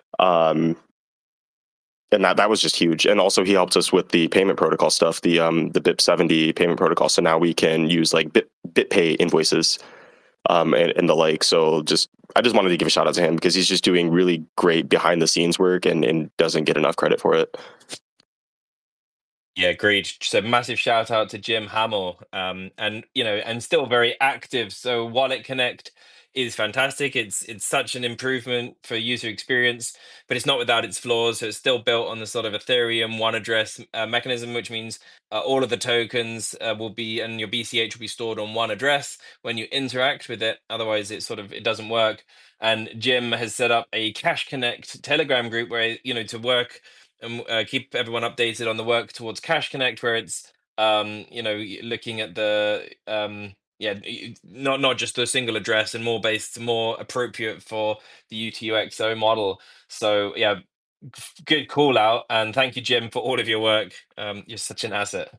And that was just huge. And also he helped us with the payment protocol stuff, the BIP70 payment protocol. So now we can use like BitPay invoices and the like. So I just wanted to give a shout out to him because he's just doing really great behind the scenes work and doesn't get enough credit for it. Yeah, agreed. So massive shout out to Jim Hamill, and still very active. So Wallet Connect is fantastic. It's such an improvement for user experience, but it's not without its flaws. So it's still built on the sort of Ethereum one address mechanism, which means all of the tokens will be, and your BCH will be stored on one address when you interact with it. Otherwise, it doesn't work. And Jim has set up a Cash Connect Telegram group where to work and keep everyone updated on the work towards Cash Connect, where it's looking at the not just a single address and more appropriate for the UTXO model. So yeah, good call out, and thank you, Jim, for all of your work. You're such an asset.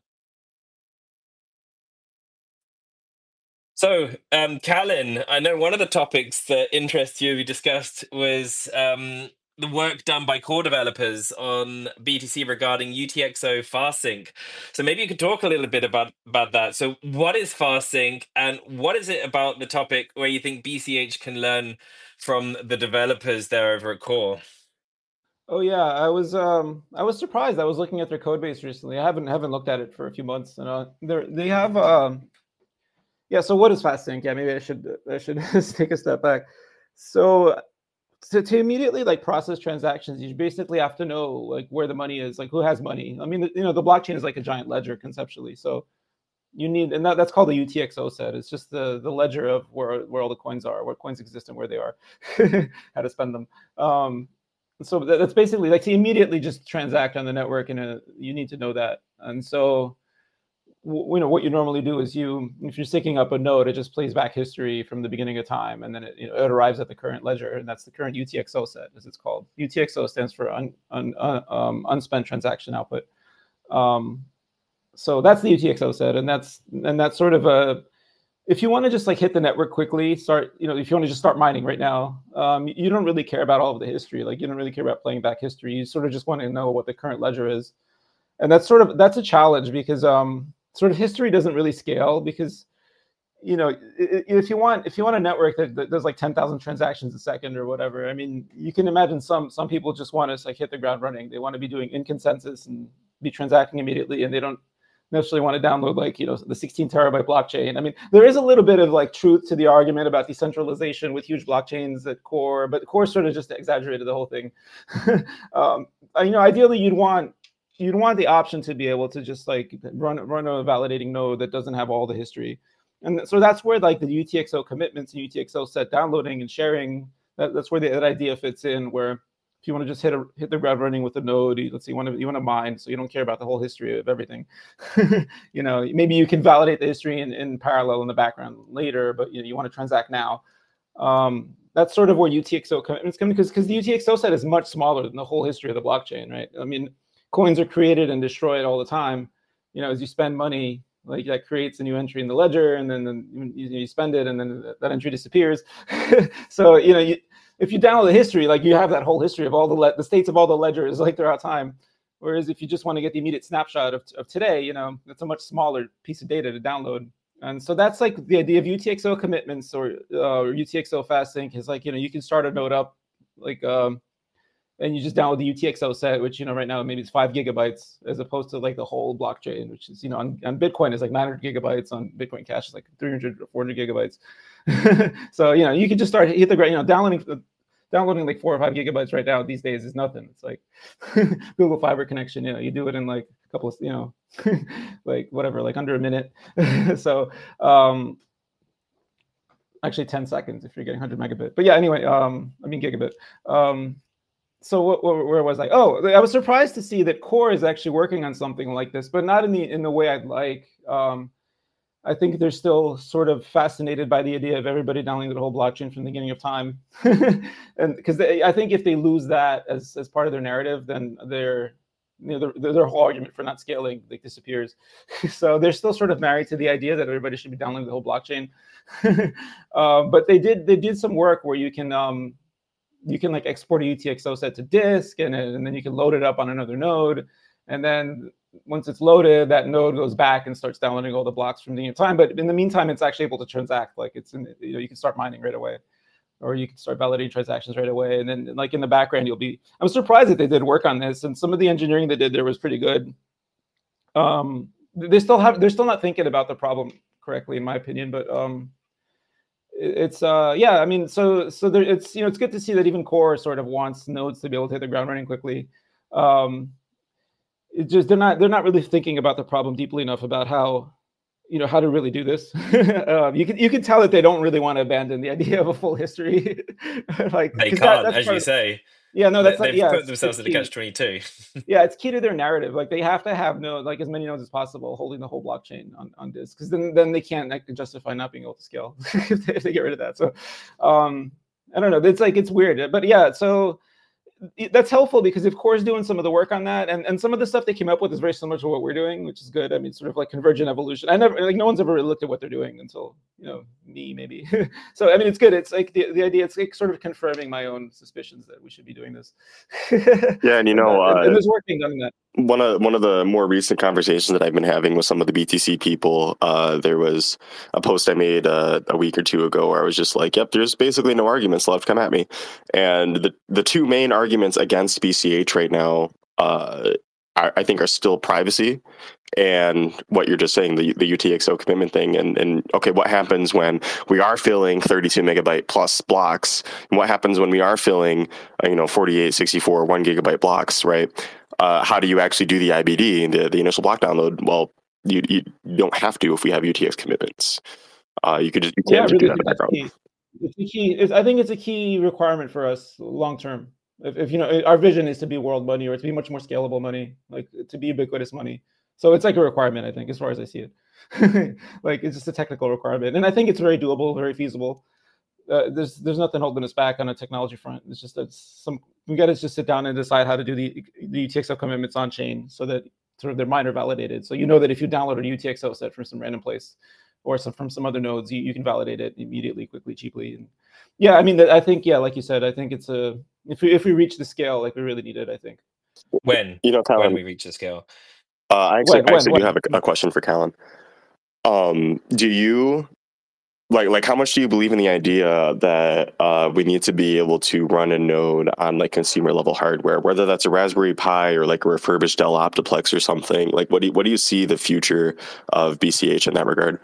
So, Callan, I know one of the topics that interests you we discussed was the work done by core developers on BTC regarding UTXO FastSync. So maybe you could talk a little bit about that. So what is FastSync, and what is it about the topic where you think BCH can learn from the developers there over at Core? Oh yeah, I was surprised. I was looking at their code base recently. I haven't looked at it for a few months. And they have yeah. So what is FastSync? Yeah, maybe I should take a step back. So to immediately like process transactions, you basically have to know like where the money is, like who has money. I mean, the blockchain is like a giant ledger conceptually. So you need, and that's called the UTXO set. It's just the ledger of where all the coins are, where coins exist and where they are, how to spend them. So that's basically like to immediately just transact on the network, and you need to know that. And so what you normally do is if you're sticking up a node, it just plays back history from the beginning of time, and then it arrives at the current ledger, and that's the current UTXO set, as it's called. UTXO stands for unspent transaction output. So that's the UTXO set, and that's sort of a, if you want to just like hit the network quickly, if you want to just start mining right now, you don't really care about all of the history. Like you don't really care about playing back history. You sort of just want to know what the current ledger is, and that's a challenge because sort of history doesn't really scale because if you want a network that does like 10,000 transactions a second or whatever, I mean, you can imagine some people just want to like hit the ground running. They want to be doing in consensus and be transacting immediately, and they don't necessarily want to download like the 16 terabyte blockchain. I mean, there is a little bit of like truth to the argument about decentralization with huge blockchains at Core, but Core sort of just exaggerated the whole thing. Ideally you'd want the option to be able to just like run a validating node that doesn't have all the history. And so that's where like the UTXO commitments and UTXO set downloading and sharing, that's where that idea fits in, where if you want to just hit the ground running with a node, let's say you want to mine, so you don't care about the whole history of everything. Maybe you can validate the history in parallel in the background later, but you want to transact now. That's sort of where UTXO commitments come, because the UTXO set is much smaller than the whole history of the blockchain, right? I mean, coins are created and destroyed all the time. As you spend money, like that creates a new entry in the ledger, and then you spend it, and then that entry disappears. So if you download the history, like you have that whole history of all the states of all the ledgers like throughout time. Whereas if you just want to get the immediate snapshot of today, it's a much smaller piece of data to download. And so that's like the idea of UTXO commitments or UTXO FastSync is like you can start a node up like and you just download the UTXO set, which right now maybe it's 5 gigabytes, as opposed to like the whole blockchain, which is on Bitcoin is like 900 gigabytes, on Bitcoin Cash is like 300 or 400 gigabytes. So you can just start hit the ground. Downloading like 4 or 5 gigabytes right now these days is nothing. It's like Google Fiber connection. You do it in like a couple of like whatever, like under a minute. So actually 10 seconds if you're getting 100 megabit. But yeah, anyway, gigabit. So where was I? Oh, I was surprised to see that Core is actually working on something like this, but not in the way I'd like. I think they're still sort of fascinated by the idea of everybody downloading the whole blockchain from the beginning of time, and because I think if they lose that as part of their narrative, then they're their whole argument for not scaling like disappears. So they're still sort of married to the idea that everybody should be downloading the whole blockchain. But they did some work where you can like export a UTXO set to disk, and then you can load it up on another node, and then once it's loaded, that node goes back and starts downloading all the blocks from the time. But in the meantime, it's actually able to transact. Like you can start mining right away, or you can start validating transactions right away. And then like in the background, I'm surprised that they did work on this, and some of the engineering they did there was pretty good. They're still not thinking about the problem correctly, in my opinion, but it's yeah, I mean, so there, it's it's good to see that even Core sort of wants nodes to be able to hit the ground running quickly. It just they're not really thinking about the problem deeply enough about how how to really do this. You can tell that they don't really want to abandon the idea of a full history. Like they can't, as you say. Yeah, no, that's they've put themselves in the catch-22. Yeah, it's key to their narrative. Like they have to have as many nodes as possible holding the whole blockchain on disk, because then they can't justify not being able to scale if they get rid of that. So I don't know. It's weird, but yeah. So that's helpful because if Core is doing some of the work on that, and some of the stuff they came up with is very similar to what we're doing, which is good. I mean, sort of like convergent evolution. No one's ever really looked at what they're doing until me maybe. So I mean, it's good. It's like the idea. It's like sort of confirming my own suspicions that we should be doing this. Yeah, and and there's work being done in that. One of the more recent conversations that I've been having with some of the BTC people, there was a post I made a week or two ago where I was just like, yep, there's basically no arguments left, come at me. And the two main arguments against BCH right now, I think, are still privacy and what you're just saying, the UTXO commitment thing. And okay, what happens when we are filling 32 megabyte plus blocks? And what happens when we are filling 48, 64, 1 gigabyte blocks, right? How do you actually do the IBD, the initial block download? Well, you don't have to if we have UTX commitments. You can just do that in the background. I think it's a key requirement for us long term. If our vision is to be world money, or to be much more scalable money, like to be ubiquitous money. So it's like a requirement, I think, as far as I see it. Like it's just a technical requirement, and I think it's very doable, very feasible. There's nothing holding us back on a technology front. It's just that we got to just sit down and decide how to do the UTXO commitments on chain so that sort of they're miner validated. So that if you download a UTXO set from some random place or from some other nodes, you can validate it immediately, quickly, cheaply. And yeah, I mean, I think, yeah, like you said, I think it's if we reach the scale like we really need it, I think. When Colin, when we reach the scale. I actually do have a question for Callan. Do you like how much do you believe in the idea that we need to be able to run a node on like consumer level hardware, whether that's a Raspberry Pi or like a refurbished Dell Optiplex or something? Like what do you see the future of BCH in that regard?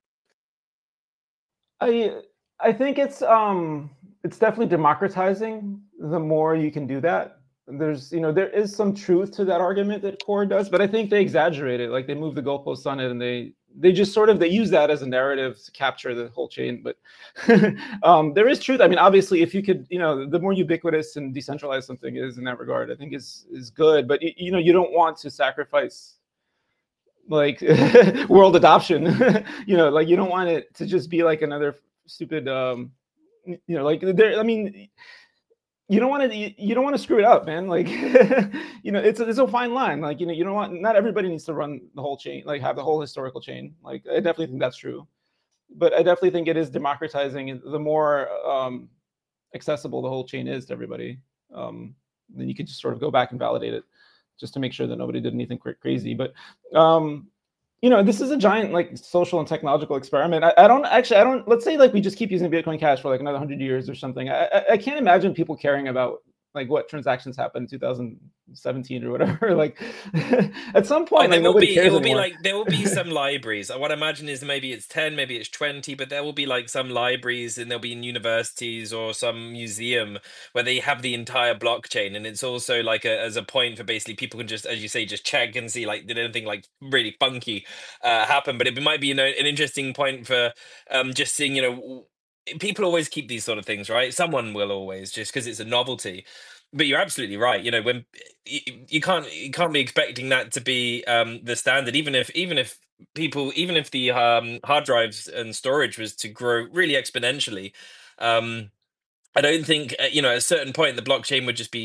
I think it's definitely democratizing the more you can do that. There's there is some truth to that argument that Core does, but I think they exaggerate it. Like they move the goalposts on it, and they just sort of use that as a narrative to capture the whole chain. But there is truth. I mean, obviously, if you could, the more ubiquitous and decentralized something is in that regard, I think is good. But you don't want to sacrifice like world adoption. Like you don't want it to just be like another stupid like there. I mean, you don't want to screw it up, man. Like it's a fine line. Like you don't want, not everybody needs to run the whole chain, like have the whole historical chain. Like I definitely think that's true, but I definitely think it is democratizing. The more accessible the whole chain is to everybody, then you could just sort of go back and validate it, just to make sure that nobody did anything crazy. But this is a giant like social and technological experiment. I don't let's say like we just keep using Bitcoin Cash for like another 100 years or something. I can't imagine people caring about like what transactions happened in 2017 or whatever. Like at some point, there will be some libraries. What I imagine is maybe it's 10, maybe it's 20, but there will be like some libraries, and there'll be in universities or some museum where they have the entire blockchain, and it's also like as a point for basically people can just, as you say, just check and see like did anything like really funky happen. But it might be an interesting point for just seeing people always keep these sort of things, right? Someone will always, just because it's a novelty. But you're absolutely right. When you can't be expecting that to be the standard, even if the hard drives and storage was to grow really exponentially. I don't think at a certain point the blockchain would just be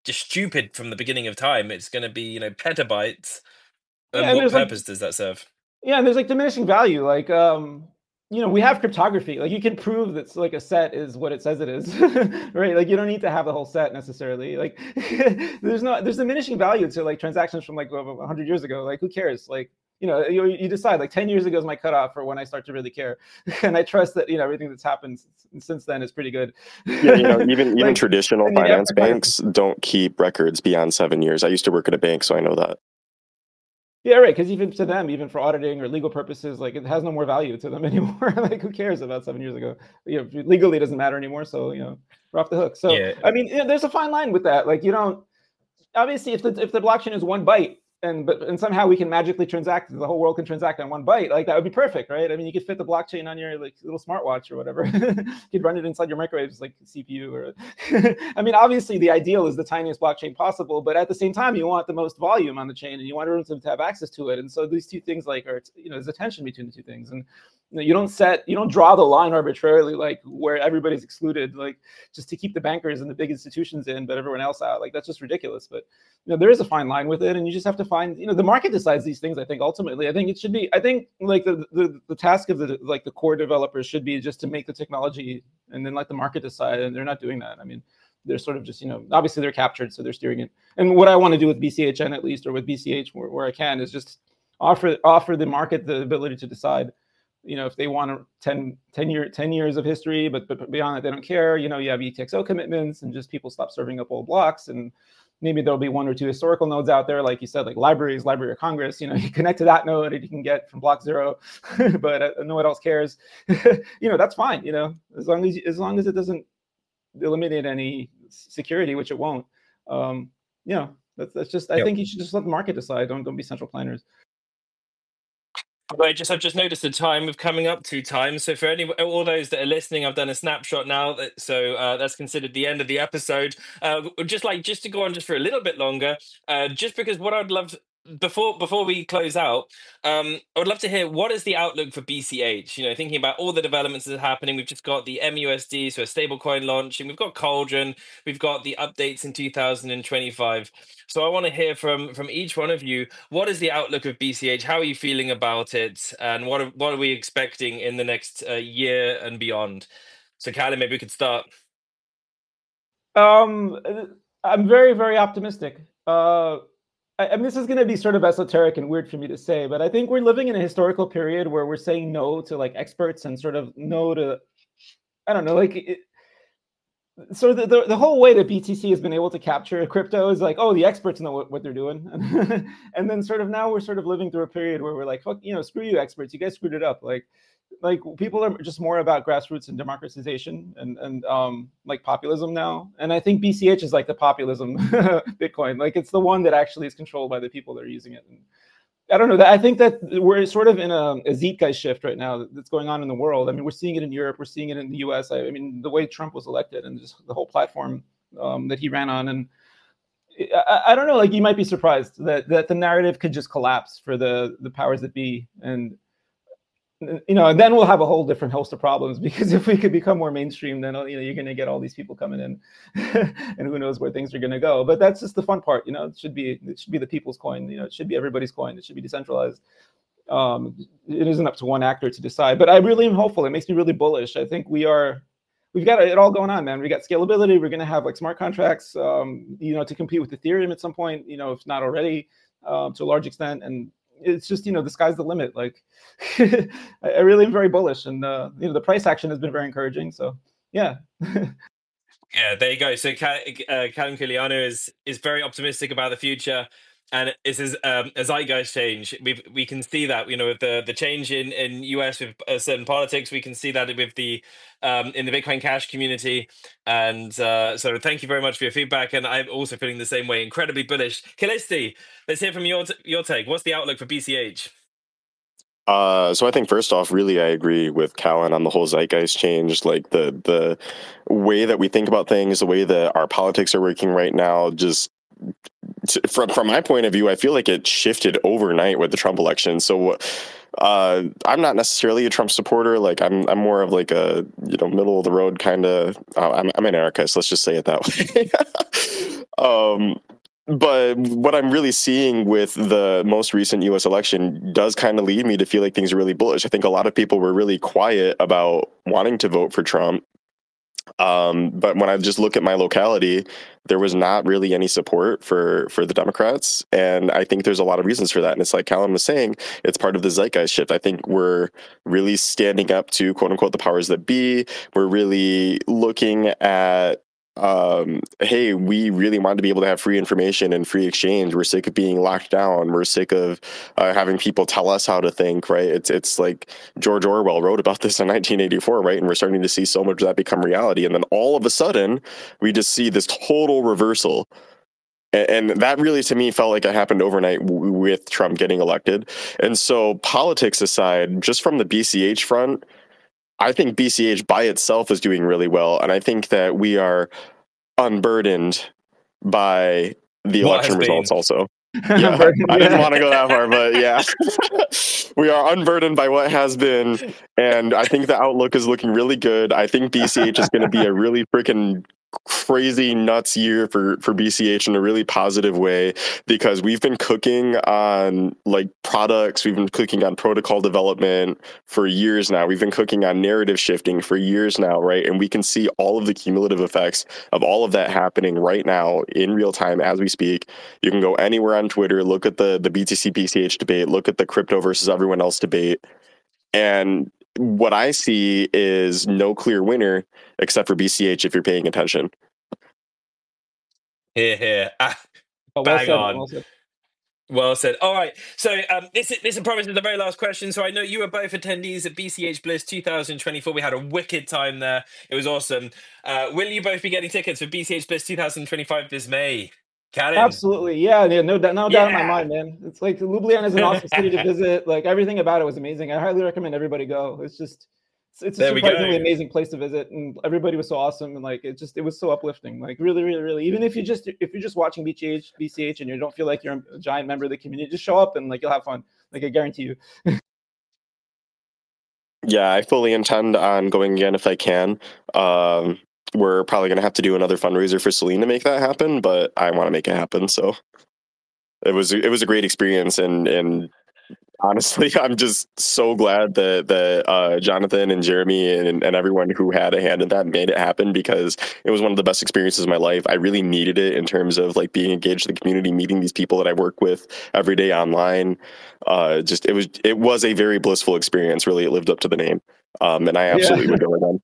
just stupid from the beginning of time. It's going to be, you know, petabytes. Yeah, And and what there's like purpose does that serve? yeah, and there's like diminishing value. Like you know, we have cryptography. Like you can prove that like a set is what it says it is, right? Like you don't need to have the whole set necessarily. Like there's diminishing value to like transactions from like 100 years ago. Like who cares? Like you know, you decide like 10 years ago is my cutoff for when I start to really care, and I trust that you know everything that's happened since then is pretty good. Yeah, you know, even Like, traditional I mean, finance banks don't keep records beyond 7 years. I used to work at a bank, so I know that. yeah, right. Because even to them, even for auditing or legal purposes, like it has no more value to them anymore. Like who cares about 7 years ago? You know, legally it doesn't matter anymore. So you know, we're off the hook. So Yeah. I mean, you know, there's a fine line with that. Like you don't obviously if the blockchain is 1 byte and somehow we can magically transact, the whole world can transact on 1 byte, like that would be perfect, right? I mean, you could fit the blockchain on your like little smartwatch or whatever. You could run it inside your microwaves like CPU or I mean, obviously the ideal is the tiniest blockchain possible, but at the same time you want the most volume on the chain and you want everyone to have access to it. And so these two things like are, you know, there's a tension between the two things. And you know, you don't draw the line arbitrarily, like where everybody's excluded, like just to keep the bankers and the big institutions in, but everyone else out. Like that's just ridiculous. But you know, there is a fine line with it, and you just have to find. You know, the market decides these things. I think ultimately, I think it should be. I think like the task of the like the core developers should be just to make the technology, and then let the market decide. And they're not doing that. I mean, they're sort of just, you know, obviously they're captured, so they're steering it. And what I want to do with BCHN at least, or with BCH where I can, is just offer the market the ability to decide. You know, if they want 10 years of history, but beyond that, they don't care. You know, you have UTXO commitments and just people stop serving up old blocks. And maybe there'll be 1 or 2 historical nodes out there, like you said, like Library of Congress. You know, you connect to that node and you can get from block 0, but no one else cares. You know, that's fine. You know, as long as it doesn't eliminate any security, which it won't. You know, that's just. I think you should just let the market decide. Don't be central planners. I've just noticed the time of coming up to time. So for all those that are listening, I've done a snapshot now. So that's considered the end of the episode. Just to go on just for a little bit longer, just because what I'd love before we close out, I would love to hear what is the outlook for BCH. You know, thinking about all the developments that are happening. We've just got the MUSD, so a stablecoin launching. We've got Cauldron. We've got the updates in 2025. So I want to hear from each one of you. What is the outlook of BCH? How are you feeling about it? And what are we expecting in the next year and beyond? So, Callie, maybe we could start. I'm very, very optimistic. I mean, this is going to be sort of esoteric and weird for me to say, but I think we're living in a historical period where we're saying no to like experts and sort of no to, I don't know, like so the whole way that BTC has been able to capture crypto is like, oh, the experts know what they're doing. And then sort of now we're sort of living through a period where we're like, fuck, you know, screw you experts, you guys screwed it up. Like people are just more about grassroots and democratization and like populism now. And I think BCH is like the populism Bitcoin. Like it's the one that actually is controlled by the people that are using it. And I don't know. I think that we're sort of in a Zeitgeist shift right now that's going on in the world. I mean, we're seeing it in Europe. We're seeing it in the US. I mean, the way Trump was elected and just the whole platform that he ran on. And I don't know, like you might be surprised that the narrative could just collapse for the powers that be. And you know, and then we'll have a whole different host of problems, because if we could become more mainstream, then you know you're going to get all these people coming in, and who knows where things are going to go. But that's just the fun part, you know. It should be the people's coin, you know. It should be everybody's coin. It should be decentralized. It isn't up to one actor to decide. But I really am hopeful. It makes me really bullish. I think we've got it all going on, man. We got scalability. We're going to have like smart contracts, you know, to compete with Ethereum at some point, you know, if not already, to a large extent. And it's just, you know, the sky's the limit. Like, I really am very bullish, and you know, the price action has been very encouraging. So, yeah. Yeah, there you go. So Callum Culianu is very optimistic about the future, and this is a zeitgeist change. We can see that, you know, with the change in US with certain politics. We can see that with the in the Bitcoin Cash community. And so thank you very much for your feedback. And I'm also feeling the same way, incredibly bullish. Callisti, let's hear from your take. What's the outlook for BCH? So I think first off, really, I agree with Callan on the whole zeitgeist change. Like the way that we think about things, the way that our politics are working right now, just from my point of view, I feel like it shifted overnight with the Trump election. So I'm not necessarily a Trump supporter. Like I'm more of like a, you know, middle of the road kind of. I'm an anarchist. Let's just say it that way. Um, but what I'm really seeing with the most recent U.S. election does kind of lead me to feel like things are really bullish. I think a lot of people were really quiet about wanting to vote for Trump. But when I just look at my locality, there was not really any support for the Democrats, and I think there's a lot of reasons for that. And it's like Callum was saying, it's part of the zeitgeist shift. I think we're really standing up to quote unquote the powers that be. We're really looking at hey, we really want to be able to have free information and free exchange. We're sick of being locked down. We're sick of having people tell us how to think. Right? It's like George Orwell wrote about this in 1984, right? And we're starting to see so much of that become reality. And then all of a sudden, we just see this total reversal. And that really, to me, felt like it happened overnight with Trump getting elected. And so, politics aside, just from the BCH front, I think BCH by itself is doing really well. And I think that we are unburdened by the What has election results been. also. Yeah, I didn't want to go that far, but yeah, we are unburdened by what has been, and I think the outlook is looking really good. I think BCH is going to be a really freaking crazy nuts year for BCH in a really positive way, because we've been cooking on like products, we've been cooking on protocol development for years now. We've been cooking on narrative shifting for years now, right? And we can see all of the cumulative effects of all of that happening right now in real time as we speak. You can go anywhere on Twitter, look at the BTC BCH debate, look at the crypto versus everyone else debate. And what I see is no clear winner except for BCH if you're paying attention. Here. Oh, well Bang said, on. well said. Well said. All right. So this promise is the very last question. So I know you were both attendees at BCH Bliss 2024. We had a wicked time there. It was awesome. Will you both be getting tickets for BCH Bliss 2025 this May? Karen? Absolutely, yeah, no doubt in my Yeah. mind, man. It's like Ljubljana is an awesome city to visit. Like everything about it was amazing. I highly recommend everybody go. It's a There we surprisingly go. amazing place to visit, and everybody was so awesome, and like it was so uplifting. Like really, even if you're just watching BCH and you don't feel like you're a giant member of the community, just show up and like you'll have fun. Like I guarantee you. Yeah, I fully intend on going again if I can. We're probably going to have to do another fundraiser for Celine to make that happen, but I want to make it happen. So it was a great experience, and honestly, I'm just so glad that Jonathan and Jeremy and everyone who had a hand in that made it happen, because it was one of the best experiences of my life. I really needed it in terms of like being engaged in the community, meeting these people that I work with every day online. It was a very blissful experience. Really, it lived up to the name, and I absolutely would go again.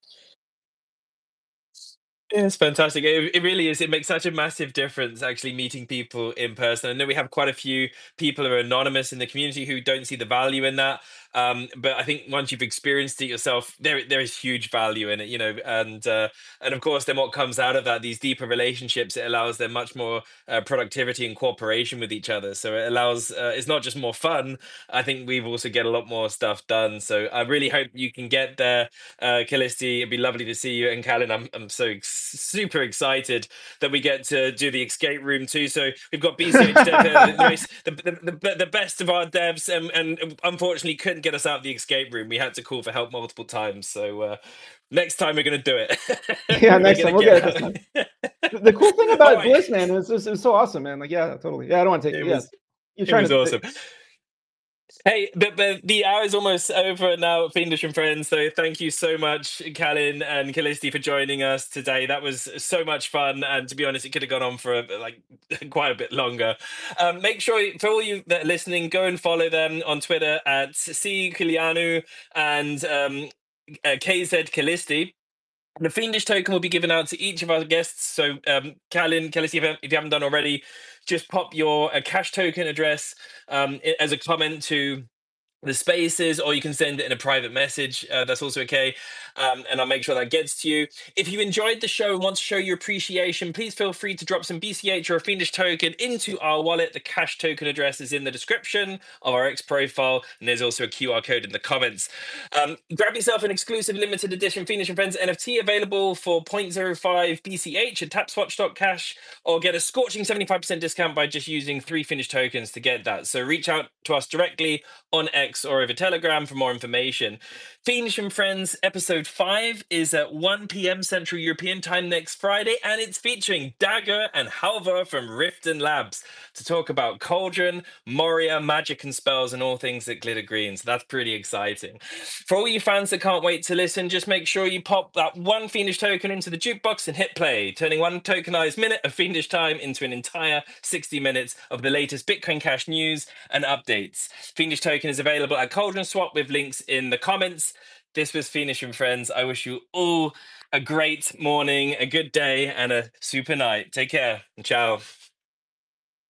Yeah, it's fantastic. It really is. It makes such a massive difference actually meeting people in person. I know we have quite a few people who are anonymous in the community who don't see the value in that. But I think once you've experienced it yourself, there is huge value in it, and of course, then what comes out of that, these deeper relationships, it allows them much more productivity and cooperation with each other. So it allows it's not just more fun. I think we've also get a lot more stuff done. So I really hope you can get there. Callisti, it'd be lovely to see you. And Callan, I'm super excited that we get to do the escape room too. So we've got BCH Dev here, the best of our devs, and unfortunately couldn't get us out of the escape room. We had to call for help multiple times. So next time we're going to do it. Yeah, next time we'll get it this time. The cool thing about right. Bliss, man, it was so awesome, man. Like, yeah, totally. Yeah, I don't want to take it. Yes, you're trying was to. Awesome. Hey, but the hour is almost over now, Fiendish and friends. So thank you so much, Callan and Callisti, for joining us today. That was so much fun, and to be honest, it could have gone on for quite a bit longer. Make sure for all you that are listening, go and follow them on Twitter at C Kilianu and KZ Callisti. The Fiendish token will be given out to each of our guests. So, Callan, Callisti, if you haven't done already, just pop your cash token address as a comment to the spaces, or you can send it in a private message. That's also okay. And I'll make sure that gets to you. If you enjoyed the show and want to show your appreciation, please feel free to drop some BCH or a Fiendish token into our wallet. The cash token address is in the description of our X profile, and there's also a QR code in the comments. Grab yourself an exclusive limited edition Fiendish and Friends NFT available for 0.05 BCH at tapswatch.cash, or get a scorching 75% discount by just using 3 Fiendish tokens to get that. So reach out to us directly on X X or over Telegram for more information. Fiendish and Friends episode 5 is at 1 p.m. Central European time next Friday, and it's featuring Dagger and Halvar from Riften Labs to talk about Cauldron, Moria, magic and spells, and all things that glitter green. So that's pretty exciting. For all you fans that can't wait to listen, just make sure you pop that one Fiendish token into the jukebox and hit play, turning one tokenized minute of Fiendish time into an entire 60 minutes of the latest Bitcoin Cash news and updates. Fiendish token is available at Cauldron Swap with links in the comments. This was Fiendish and Friends. I wish you all a great morning, a good day, and a super night. Take care. Ciao.